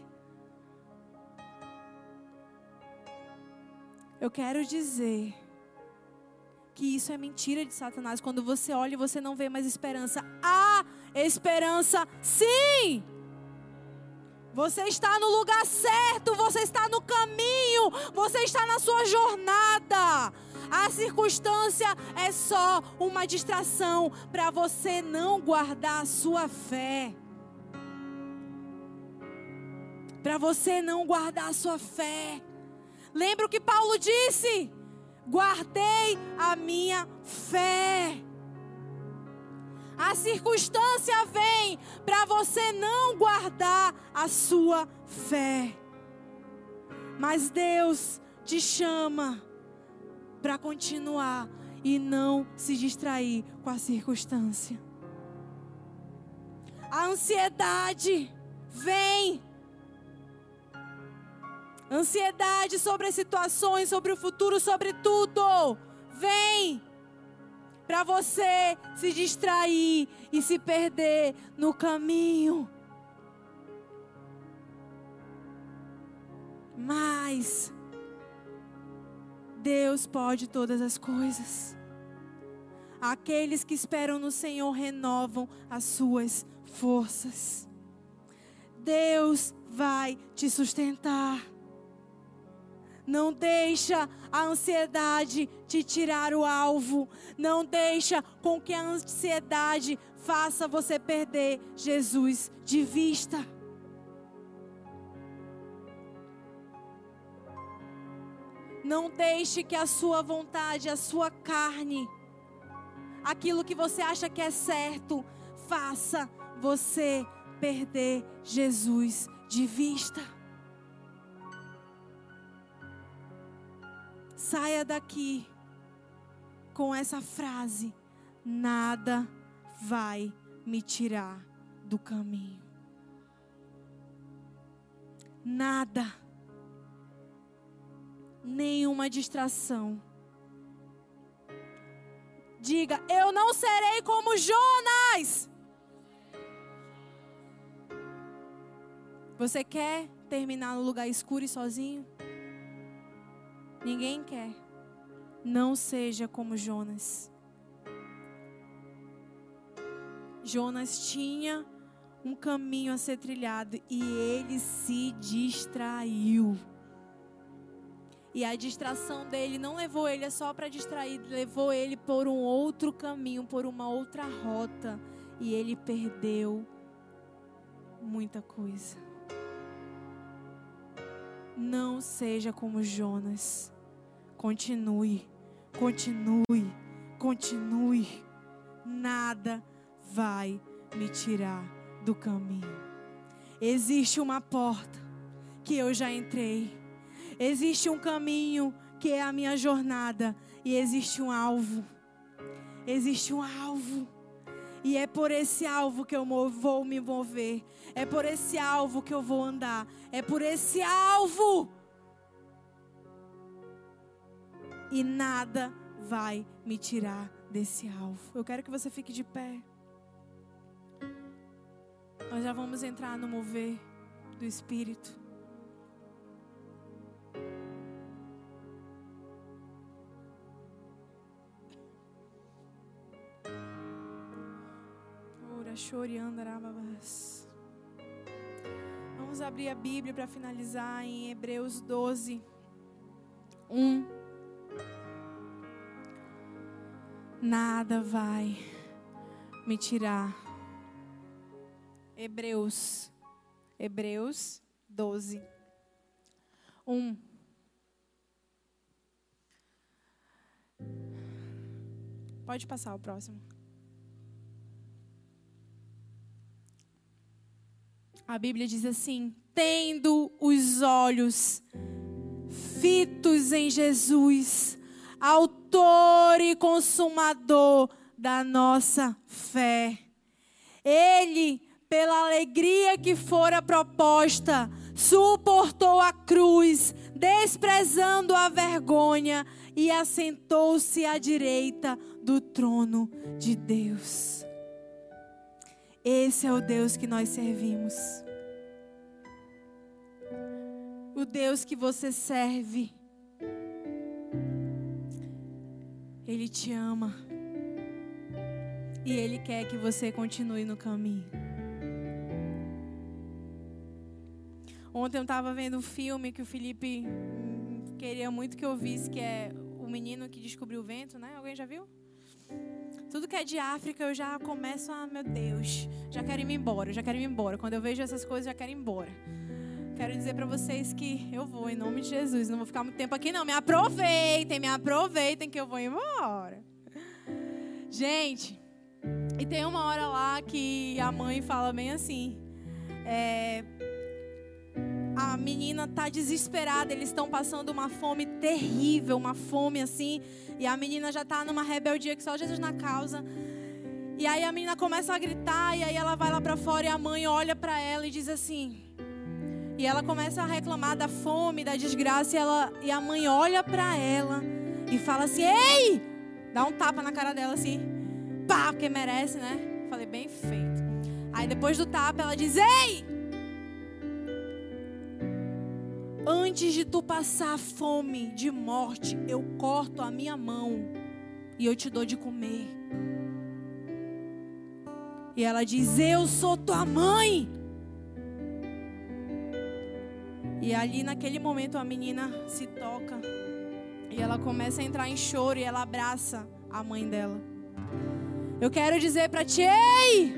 Eu quero dizer que isso é mentira de Satanás. Quando você olha e você não vê mais esperança, há esperança sim. Você está no lugar certo, você está no caminho, você está na sua jornada. A circunstância é só uma distração para você não guardar a sua fé. Para você não guardar a sua fé. Lembra o que Paulo disse? Guardei a minha fé. A circunstância vem para você não guardar a sua fé. Mas Deus te chama para continuar e não se distrair com a circunstância. A ansiedade vem. Ansiedade sobre as situações, sobre o futuro, sobre tudo. Vem para você se distrair e se perder no caminho. Mas Deus pode todas as coisas. Aqueles que esperam no Senhor renovam as suas forças. Deus vai te sustentar. Não deixa a ansiedade te tirar o alvo. Não deixa com que a ansiedade faça você perder Jesus de vista. Não deixe que a sua vontade, a sua carne, aquilo que você acha que é certo, faça você perder Jesus de vista. Saia daqui com essa frase: nada vai me tirar do caminho. Nada. nenhuma distração. Diga, eu não serei como Jonas. Você quer terminar no lugar escuro e sozinho? Ninguém quer. Não seja como Jonas. Jonas tinha um caminho a ser trilhado e ele se distraiu. E a distração dele não levou ele só para distrair, levou ele por um outro caminho, por uma outra rota. E ele perdeu muita coisa. Não seja como Jonas. Continue, continue, continue. Nada vai me tirar do caminho. Existe uma porta que eu já entrei. Existe um caminho que é a minha jornada. E existe um alvo. Existe um alvo. E é por esse alvo que eu vou me mover. É por esse alvo que eu vou andar. É por esse alvo. E nada vai me tirar desse alvo. Eu quero que você fique de pé. Nós já vamos entrar no mover do Espírito. Vamos abrir a Bíblia para finalizar em Hebreus 12, 1. Nada vai me tirar. Hebreus 12, 1. Pode passar o próximo. A Bíblia diz assim: tendo os olhos fitos em Jesus, autor e consumador da nossa fé. Ele, pela alegria que fora proposta, suportou a cruz, desprezando a vergonha, e assentou-se à direita do trono de Deus. Esse é o Deus que nós servimos. O Deus que você serve. Ele te ama. E Ele quer que você continue no caminho. Ontem eu estava vendo um filme que o Felipe queria muito que eu visse, que é O Menino que Descobriu o Vento, né? Alguém já viu? Tudo que é de África eu já começo, meu Deus, já quero ir embora. Quando eu vejo essas coisas, já quero ir embora. Quero dizer para vocês que eu vou, em nome de Jesus. Não vou ficar muito tempo aqui, não. Me aproveitem que eu vou embora. Gente, e tem uma hora lá que a mãe fala bem assim. A menina tá desesperada, eles estão passando uma fome terrível, uma fome assim, e a menina já tá numa rebeldia que só Jesus na causa. E aí a menina começa a gritar, e aí ela vai lá pra fora e a mãe olha pra ela e diz assim, e ela começa a reclamar da fome, da desgraça, e a mãe olha pra ela e fala assim: ei! Dá um tapa na cara dela assim, pá, porque merece, né? Falei, bem feito. Aí depois do tapa ela diz: ei! Antes de tu passar fome de morte, eu corto a minha mão e eu te dou de comer. E ela diz: eu sou tua mãe. E ali naquele momento a menina se toca e ela começa a entrar em choro e ela abraça a mãe dela. Eu quero dizer para ti: ei!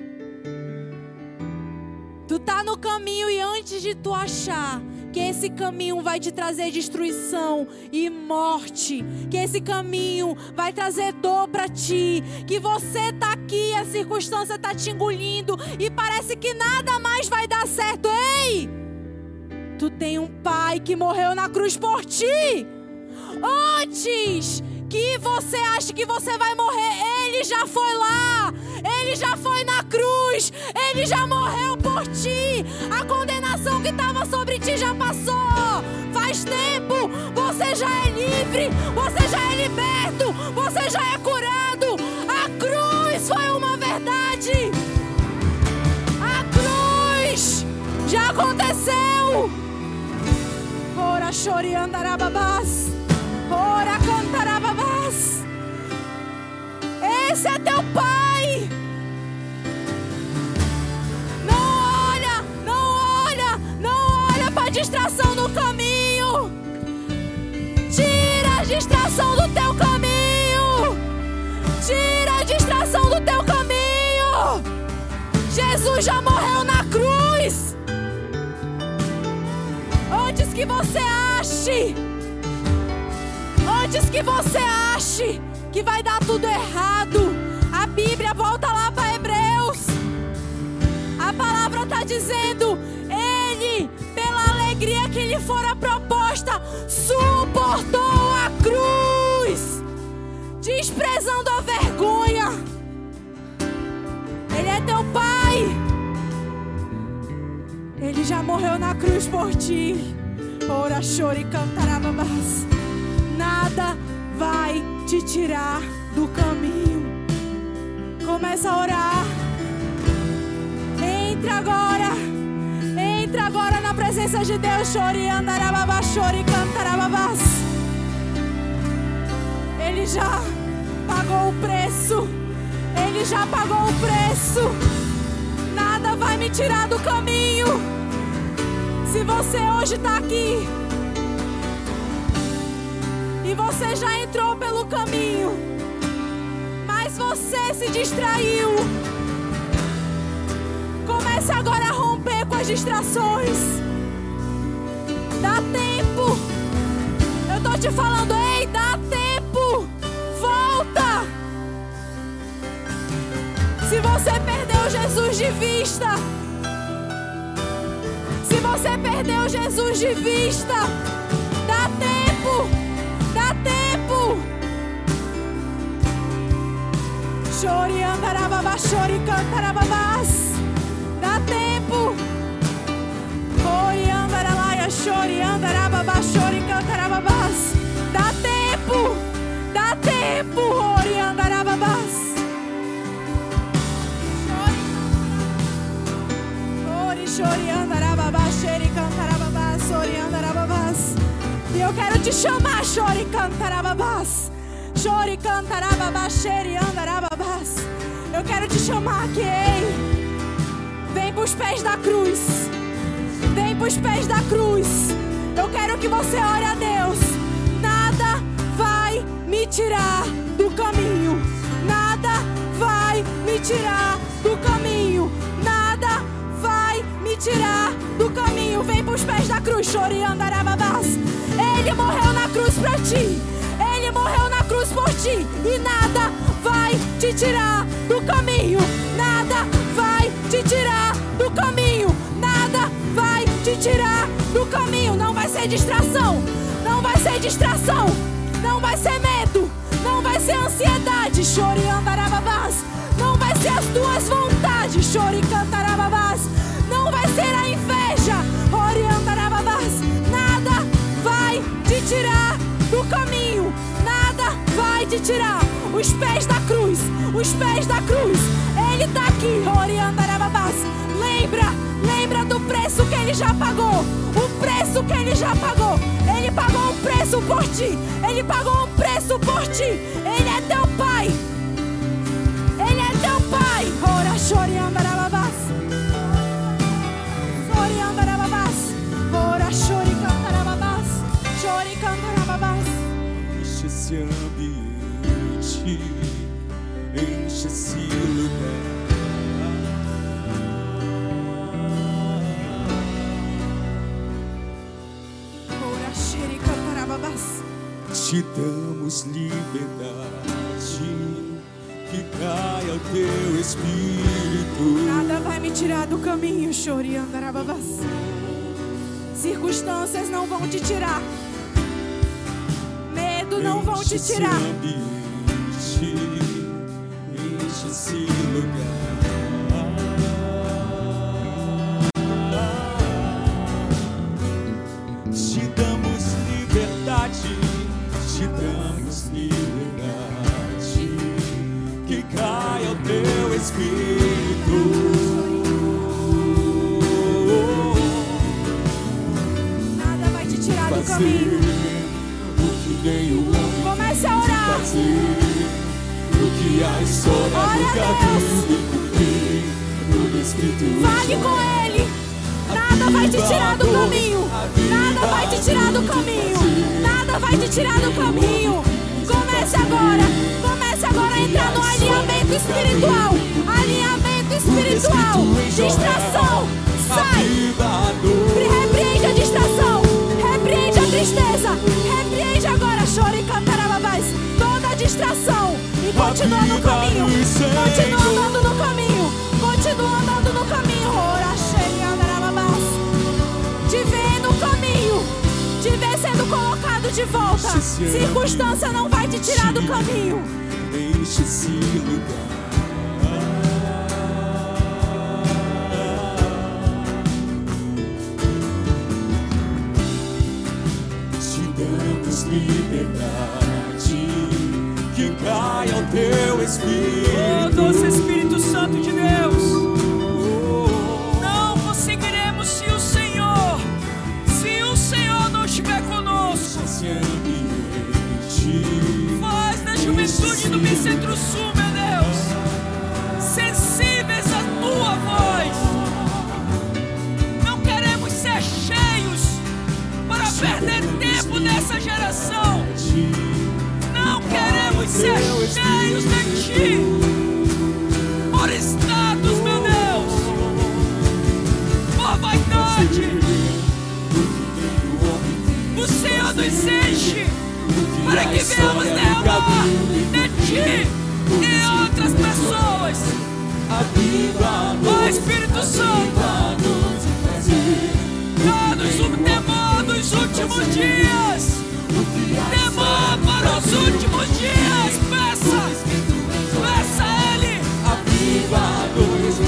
Tu tá no caminho e antes de tu achar que esse caminho vai te trazer destruição e morte, que esse caminho vai trazer dor para ti, que você tá aqui, a circunstância tá te engolindo e parece que nada mais vai dar certo. Ei! Tu tem um pai que morreu na cruz por ti. Antes que você ache que você vai morrer, Ele já foi lá. Ele já foi na cruz. Ele já morreu por ti. A condenação que estava sobre ti já passou. Faz tempo. Você já é livre. Você já é liberto. Você já é curado. A cruz foi uma verdade. A cruz já aconteceu. Ora choriandarababás. Ora cantarababás. Esse é teu Pai. Não olha para a distração no caminho. Tira a distração do teu caminho. Tira a distração do teu caminho. Jesus já morreu na cruz. Antes que você ache que vai dar tudo errado, a Bíblia volta lá para Hebreus. A palavra está dizendo: Ele, pela alegria que lhe fora proposta, suportou a cruz, desprezando a vergonha. Ele é teu Pai. Ele já morreu na cruz por ti. Ora, chore e cantarababás. Nada vai te tirar do caminho. Começa a orar. Entra agora na presença de Deus. Chore e andarababás, chore e cantarababás. Ele já pagou o preço. Ele já pagou o preço. Nada vai me tirar do caminho. Se você hoje está aqui e você já entrou pelo caminho, mas você se distraiu, comece agora a romper com as distrações. Dá tempo. Eu tô te falando, ei, dá tempo. Volta. Se você perdeu Jesus de vista, se você perdeu Jesus de vista, dá tempo. Dá tempo. Chore andarababás, chore cantarababás. Dá tempo. Oi andaralaia, chore andarababás, chore cantarababás. Dá tempo. Dá tempo. Oi andarababás. Chore andarababás, chore cantarababás, chore andarababás. E eu quero te chamar, chore cantarababás. Chore cantarababás, chore andarababás. Eu quero te chamar aqui, ei. Vem pros pés da cruz. Vem pros pés da cruz. Eu quero que você ore a Deus. Nada vai me tirar do caminho. Nada vai me tirar do caminho. Nada vai me tirar do caminho. Vem pros pés da cruz, chore andarababás. Ele morreu na cruz pra ti. Ele morreu na cruz por ti. E nada vai te tirar do caminho. Nada vai te tirar do caminho. Nada vai te tirar do caminho. Não vai ser distração. Não vai ser distração. Não vai ser medo. Não vai ser ansiedade. Chore andarababás. Não vai ser as tuas vontades. Chore cantarababás. Não vai ser a inveja. Ore andarababás. Nada vai te tirar do caminho. Nada vai te tirar. Os pés da cruz. Os pés da cruz. Ele está aqui. Ore andarababás. Lembra do preço que ele já pagou. O preço que ele já pagou. Ele pagou um preço por ti. Ele pagou um preço por ti. Ele é teu Pai. Ele é teu Pai. Ora, chore andarababás. Chore andarababás. Ora, chore cantarababás. Chore cantarababás. Enche esse ambiente. Enche esse lugar. Te damos liberdade, que caia o teu espírito. Nada vai me tirar do caminho, chore andarababás. Circunstâncias não vão te tirar. Medo não vão te tirar. Enche esse lugar. Espírito. Nada vai te tirar do caminho. O que nem o homem Comece a orar. o que a história nunca viu e cumprir no Espírito. Fale com Ele. Nada vai te tirar do caminho. Nada vai te tirar do caminho. Nada vai te tirar do caminho. Comece agora. Comece agora a entrar no alinhamento espiritual. Alinhamento espiritual. Distração. Sai. Repreende a distração. Repreende a tristeza. Repreende agora. Chora e cantará babás. Toda a distração. E continua no caminho. Continua andando no caminho. Continua andando no caminho. Ora, cheia, andará babás. Te vê no caminho. Te vê sendo colocado de volta. Circunstância não vai te tirar do caminho. Deixe esse lugar. Liberdade, que caia o teu Espírito. Oh, doce Espírito Santo de Deus, não conseguiremos se o Senhor não estiver conosco. Faz da juventude do Bicentro-Sul, meu Deus, sensíveis à tua voz. Não queremos ser cheios para perder tempo nessa geração. Não queremos ser cheios de ti por status, meu Deus, por vaidade. O Senhor nos enche para que venhamos derramar de ti e outras pessoas. Ó Espírito Santo, dá-nos um temor dos últimos dias. Temor para os últimos dias. Peça a Ele. Aviva-nos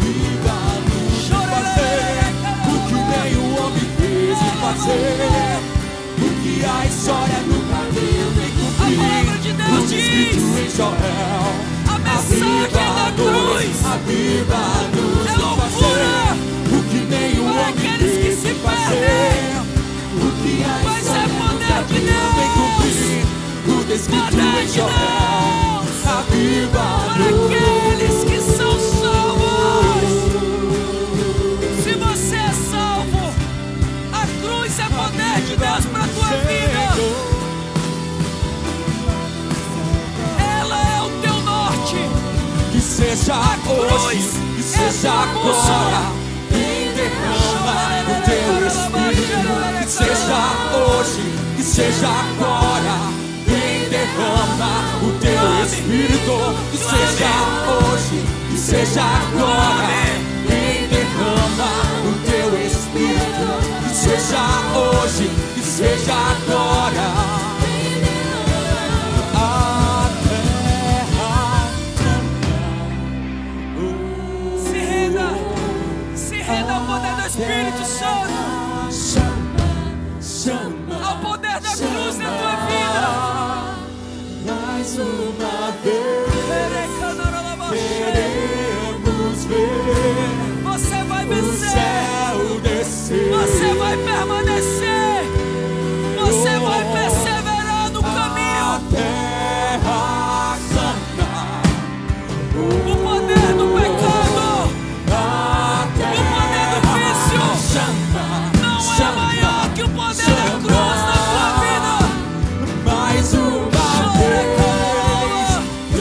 fazer o que nem o homem fez e fazer o que a história nunca viu nem cumprir. A palavra de Deus diz: em Joel, a mensagem da cruz aviva-nos é loucura o que nem o para homem aqueles que fez se e fazer o que a mas é história poder de nem cumprir. Deus, O descrito poder em de Joel, Deus para aviva-nos. aqueles que são salvos. Se você é salvo, a cruz é poder de Deus para a tua vida. Ela é o teu norte. Que seja hoje, que seja agora, vem derrama o teu Espírito. Que seja hoje, que seja agora, vem derrama o teu Espírito. Que seja hoje, que seja agora, vem derrama o teu Espírito. Que seja hoje, que seja agora. Espírito Santo, ao poder da cruz na tua vida. Mais uma vez queremos ver você vai vencer, o céu descer. você vai permanecer, você vai perseverar no caminho. A terra santa, o poder do pecado, não é maior que o poder da cruz na tua vida. mais uma vez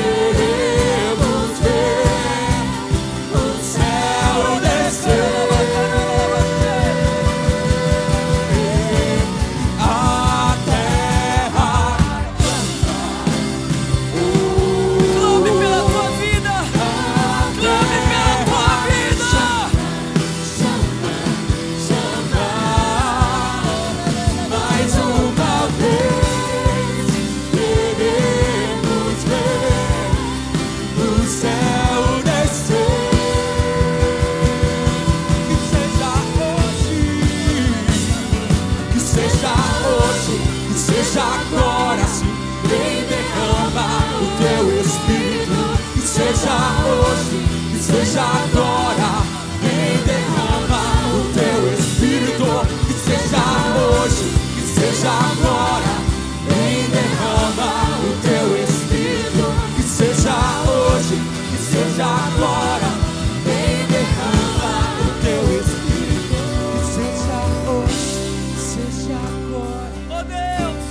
seja agora. Vem, derrama o teu Espírito, que seja hoje, que seja agora. Vem, derrama o teu Espírito, que seja hoje, que seja agora. Vem, derrama o teu Espírito, que seja hoje, que seja agora. Oh Deus,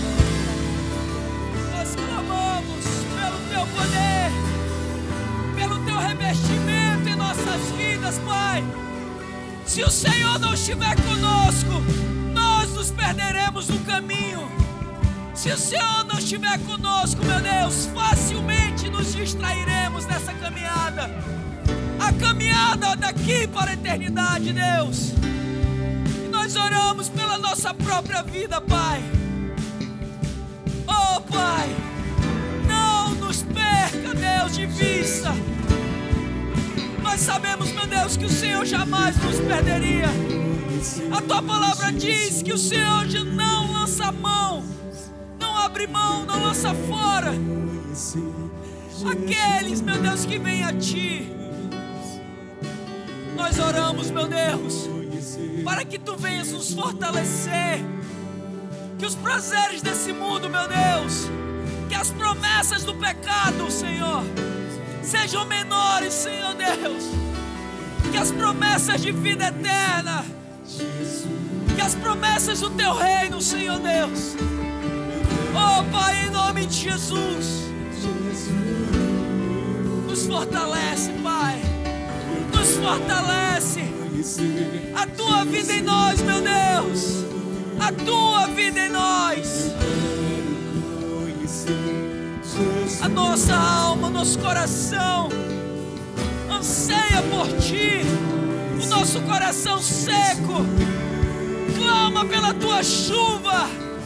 nós clamamos pelo teu poder, pelo teu revestimento em nossas vidas, Pai. Se o Senhor não estiver conosco, nós nos perderemos no caminho. Se o Senhor não estiver conosco, meu Deus, facilmente nos distrairemos nessa caminhada. A caminhada daqui para a eternidade, Deus. E nós oramos pela nossa própria vida, Pai. Oh, Pai, não nos perca, Deus, de vista. Nós sabemos, meu Deus, que o Senhor jamais nos perderia. A tua palavra diz que o Senhor não lança mão, não abre mão, não lança fora aqueles, meu Deus, que vêm a ti. Nós oramos, meu Deus, para que tu venhas nos fortalecer, que os prazeres desse mundo, meu Deus, que as promessas do pecado, Senhor, sejam menores, Senhor Deus, que as promessas de vida eterna, que as promessas do teu reino, Senhor Deus, oh Pai, em nome de Jesus, nos fortalece, Pai, nos fortalece, a tua vida em nós, meu Deus, a tua vida em nós. A nossa alma, o nosso coração anseia por ti. O nosso coração seco clama pela tua chuva.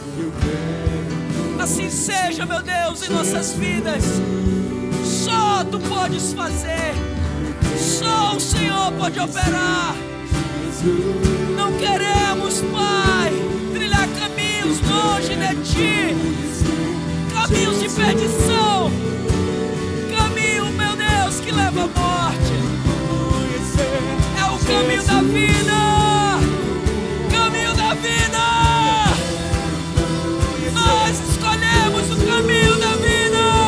Assim seja, meu Deus, em nossas vidas. Só tu podes fazer, só o Senhor pode operar. Não queremos, Pai, trilhar caminhos longe de ti, caminhos de perdição, caminho, meu Deus, que leva à morte. É o caminho da vida, caminho da vida. Nós escolhemos o caminho da vida.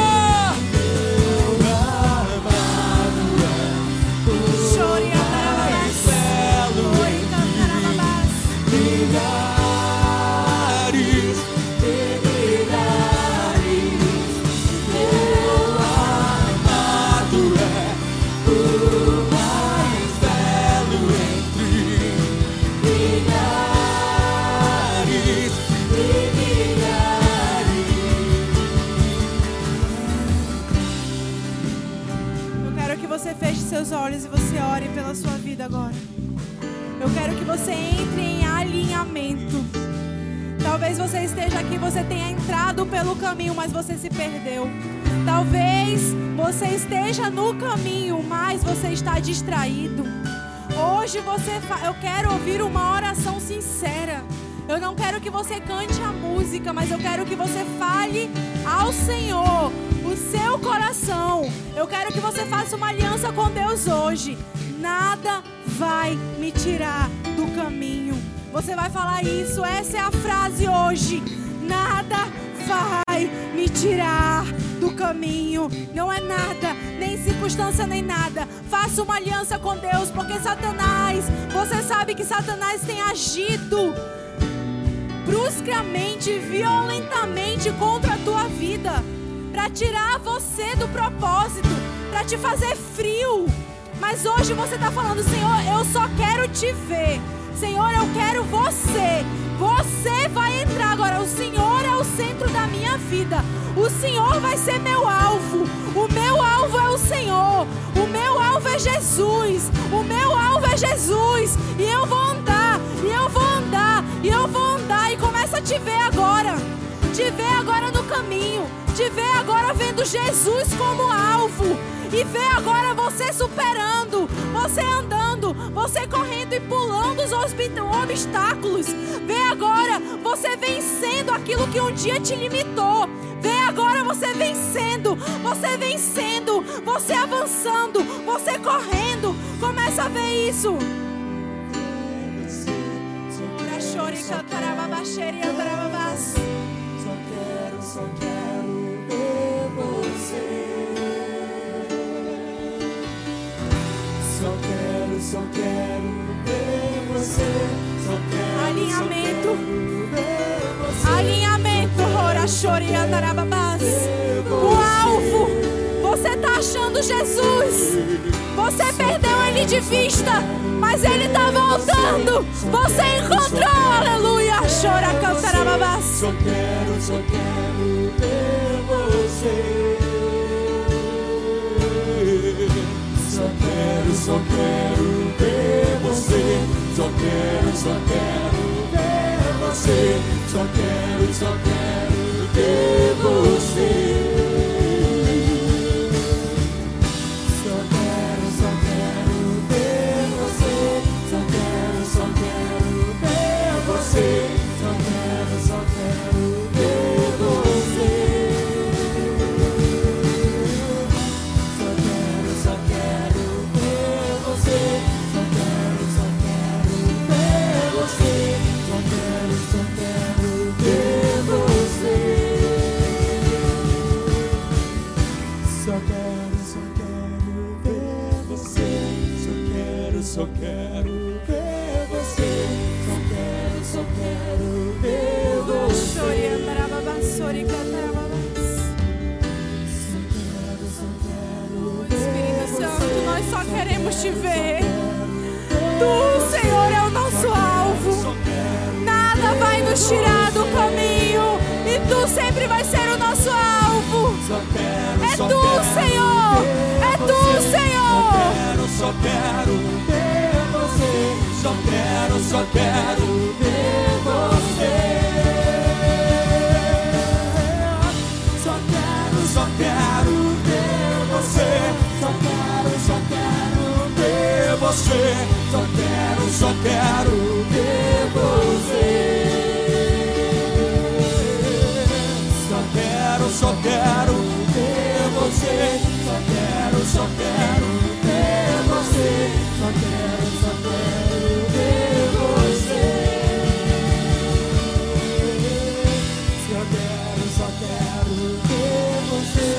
Você feche seus olhos e você ore pela sua vida agora. Eu quero que você entre em alinhamento. Talvez você esteja aqui, você tenha entrado pelo caminho, mas você se perdeu. Talvez você esteja no caminho, mas você está distraído. Hoje eu quero ouvir uma oração sincera. Eu não quero que você cante a música, mas eu quero que você fale ao Senhor o seu coração. Eu quero que você faça uma aliança com Deus hoje. Nada vai me tirar do caminho. Você vai falar isso, essa é a frase hoje. Nada vai me tirar do caminho. Não é nada, nem circunstância, nem nada. Faça uma aliança com Deus, porque Satanás, você sabe que Satanás tem agido bruscamente, violentamente contra a tua vida, para tirar você do propósito, para te fazer frio. Mas hoje você está falando: Senhor, eu só quero te ver. Senhor, eu quero você. Você vai entrar agora. O Senhor é o centro da minha vida. O Senhor vai ser meu alvo. O meu alvo é o Senhor. O meu alvo é Jesus. O meu alvo é Jesus. E eu vou andar. E eu vou andar. E eu vou andar. E começa a te ver agora. Te ver agora no caminho. Te ver agora vendo Jesus como alvo. E ver agora você superando. Você andando. você correndo e pulando os obstáculos. Vê agora você vencendo aquilo que um dia te limitou. Vê agora você vencendo, você avançando, você correndo. Começa a ver isso. Só quero ver você. Só quero ver você. Alinhamento. Alinhamento, o alvo. Você está achando Jesus. Você perdeu ele de vista, mas ele está voltando. Você encontrou, aleluia. Chora, cantarababás. Só quero ver você. Só quero ver você. Só quero ver você. Só quero ver você. Só quero ver você. Só quero ver você. Só quero ver você. Só quero ver você. Só quero ver você. Só quero ver você. Só quero ver você. Só quero ver você. Só quero ver você. Espírito Santo, nós só queremos te ver. Tu, Senhor, é o nosso alvo. Nada vai nos tirar do caminho. E tu sempre vai ser o nosso alvo. É tu, Senhor. É tu, Senhor. Só quero ver você. Só quero ver você. Só quero ver você. Só quero ver você. Só quero ver você. Só quero ver você. Só quero ver você. Só quero ver você. Só quero ver você. Só quero ver você.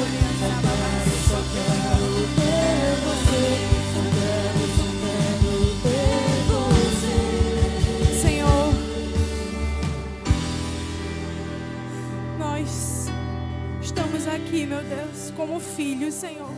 Senhor, nós estamos aqui, meu Deus, como filhos, Senhor,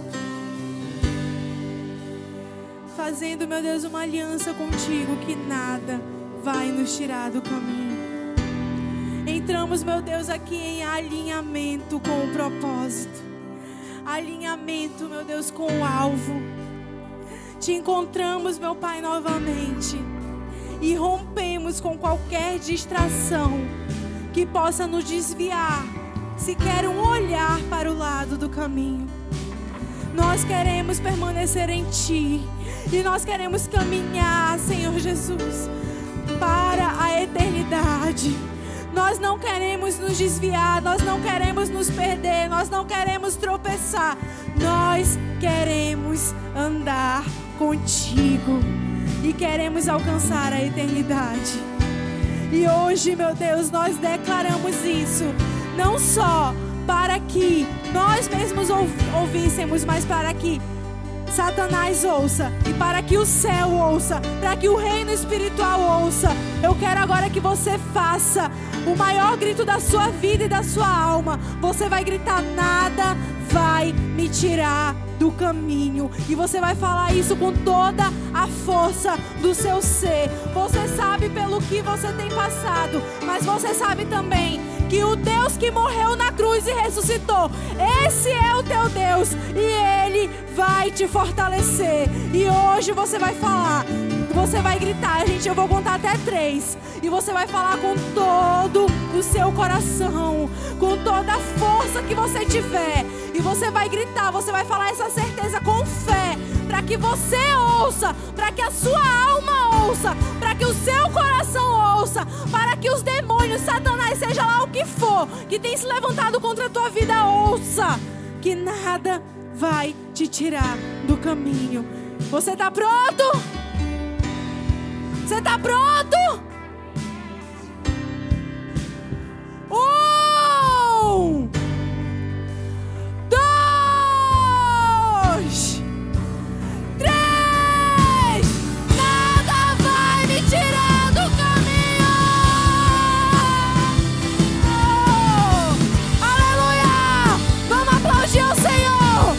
fazendo, meu Deus, uma aliança contigo que nada vai nos tirar do caminho. Entramos, meu Deus, aqui em alinhamento com o propósito, alinhamento, meu Deus, com o alvo. Te encontramos, meu Pai, novamente e rompemos com qualquer distração que possa nos desviar, sequer um olhar para o lado do caminho. Nós queremos permanecer em Ti e nós queremos caminhar, Senhor Jesus, para a eternidade. Nós não queremos nos desviar, nós não queremos nos perder, nós não queremos tropeçar. Nós queremos andar contigo e queremos alcançar a eternidade. E hoje, meu Deus, nós declaramos isso, não só para que nós mesmos ouvíssemos, mas para que Satanás ouça e para que o céu ouça, para que o reino espiritual ouça. Eu quero agora que você faça o maior grito da sua vida e da sua alma. Você vai gritar: nada vai me tirar do caminho. E você vai falar isso com toda a força do seu ser. Você sabe pelo que você tem passado, mas você sabe também que o Deus que morreu na cruz e ressuscitou, esse é o teu Deus e Ele vai te fortalecer. E hoje você vai falar: Você vai gritar, gente, eu vou contar até 3. E você vai falar com todo o seu coração, com toda a força que você tiver. E você vai gritar, você vai falar essa certeza com fé, para que você ouça, para que a sua alma ouça, para que o seu coração ouça, para que os demônios, Satanás, seja lá o que for, que tem se levantado contra a tua vida, ouça que nada vai te tirar do caminho. Você está pronto? Você está pronto? 1, 2, 3. Nada vai me tirar do caminho. Oh, aleluia! Vamos aplaudir o Senhor.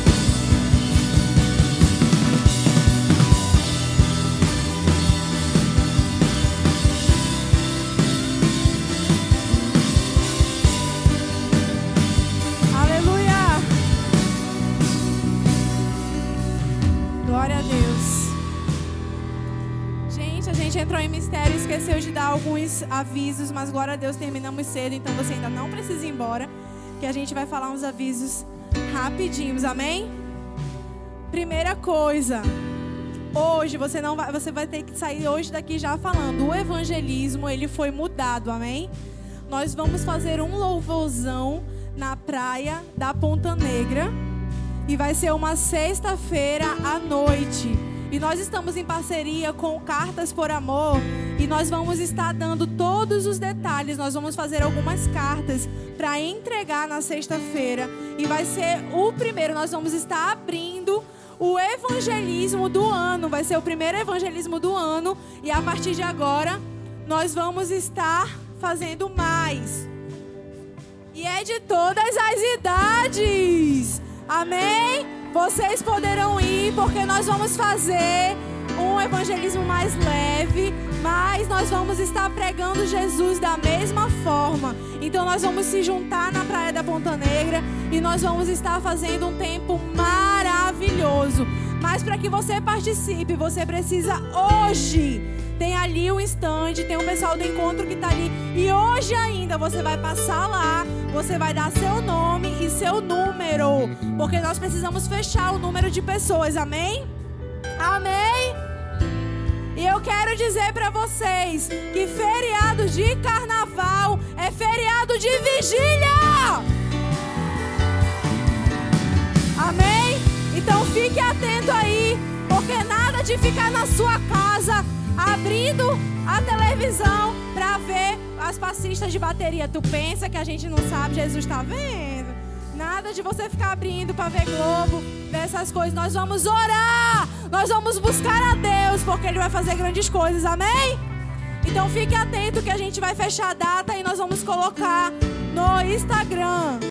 Glória a Deus. Gente, a gente entrou em mistério e esqueceu de dar alguns avisos, mas glória a Deus, terminamos cedo, então você ainda não precisa ir embora, que a gente vai falar uns avisos rapidinhos, amém? Primeira coisa, hoje você vai ter que sair hoje daqui já falando, o evangelismo, ele foi mudado, amém? Nós vamos fazer um louvorzão na praia da Ponta Negra. E vai ser uma sexta-feira à noite. E nós estamos em parceria com Cartas por Amor. E nós vamos estar dando todos os detalhes. Nós vamos fazer algumas cartas para entregar na sexta-feira. E vai ser o primeiro. Nós vamos estar abrindo o evangelismo do ano. Vai ser o primeiro evangelismo do ano. E a partir de agora, nós vamos estar fazendo mais. E é de todas as idades. Amém? Vocês poderão ir, porque nós vamos fazer um evangelismo mais leve, mas nós vamos estar pregando Jesus da mesma forma. Então nós vamos se juntar na Praia da Ponta Negra e nós vamos estar fazendo um tempo maravilhoso. Mas para que você participe, você precisa hoje. Tem ali um stand, tem um pessoal do encontro que está ali. E hoje ainda você vai passar lá, você vai dar seu nome e seu número. Porque nós precisamos fechar o número de pessoas, amém? Amém? E eu quero dizer para vocês que feriado de carnaval é feriado de vigília. Amém? Então fique atento aí, porque nada de ficar na sua casa abrindo a televisão para ver as passistas de bateria. Tu pensa que a gente não sabe? Jesus está vendo. Nada de você ficar abrindo para ver Globo, ver essas coisas. Nós vamos orar, nós vamos buscar a Deus, porque Ele vai fazer grandes coisas, amém? Então fique atento que a gente vai fechar a data e nós vamos colocar no Instagram.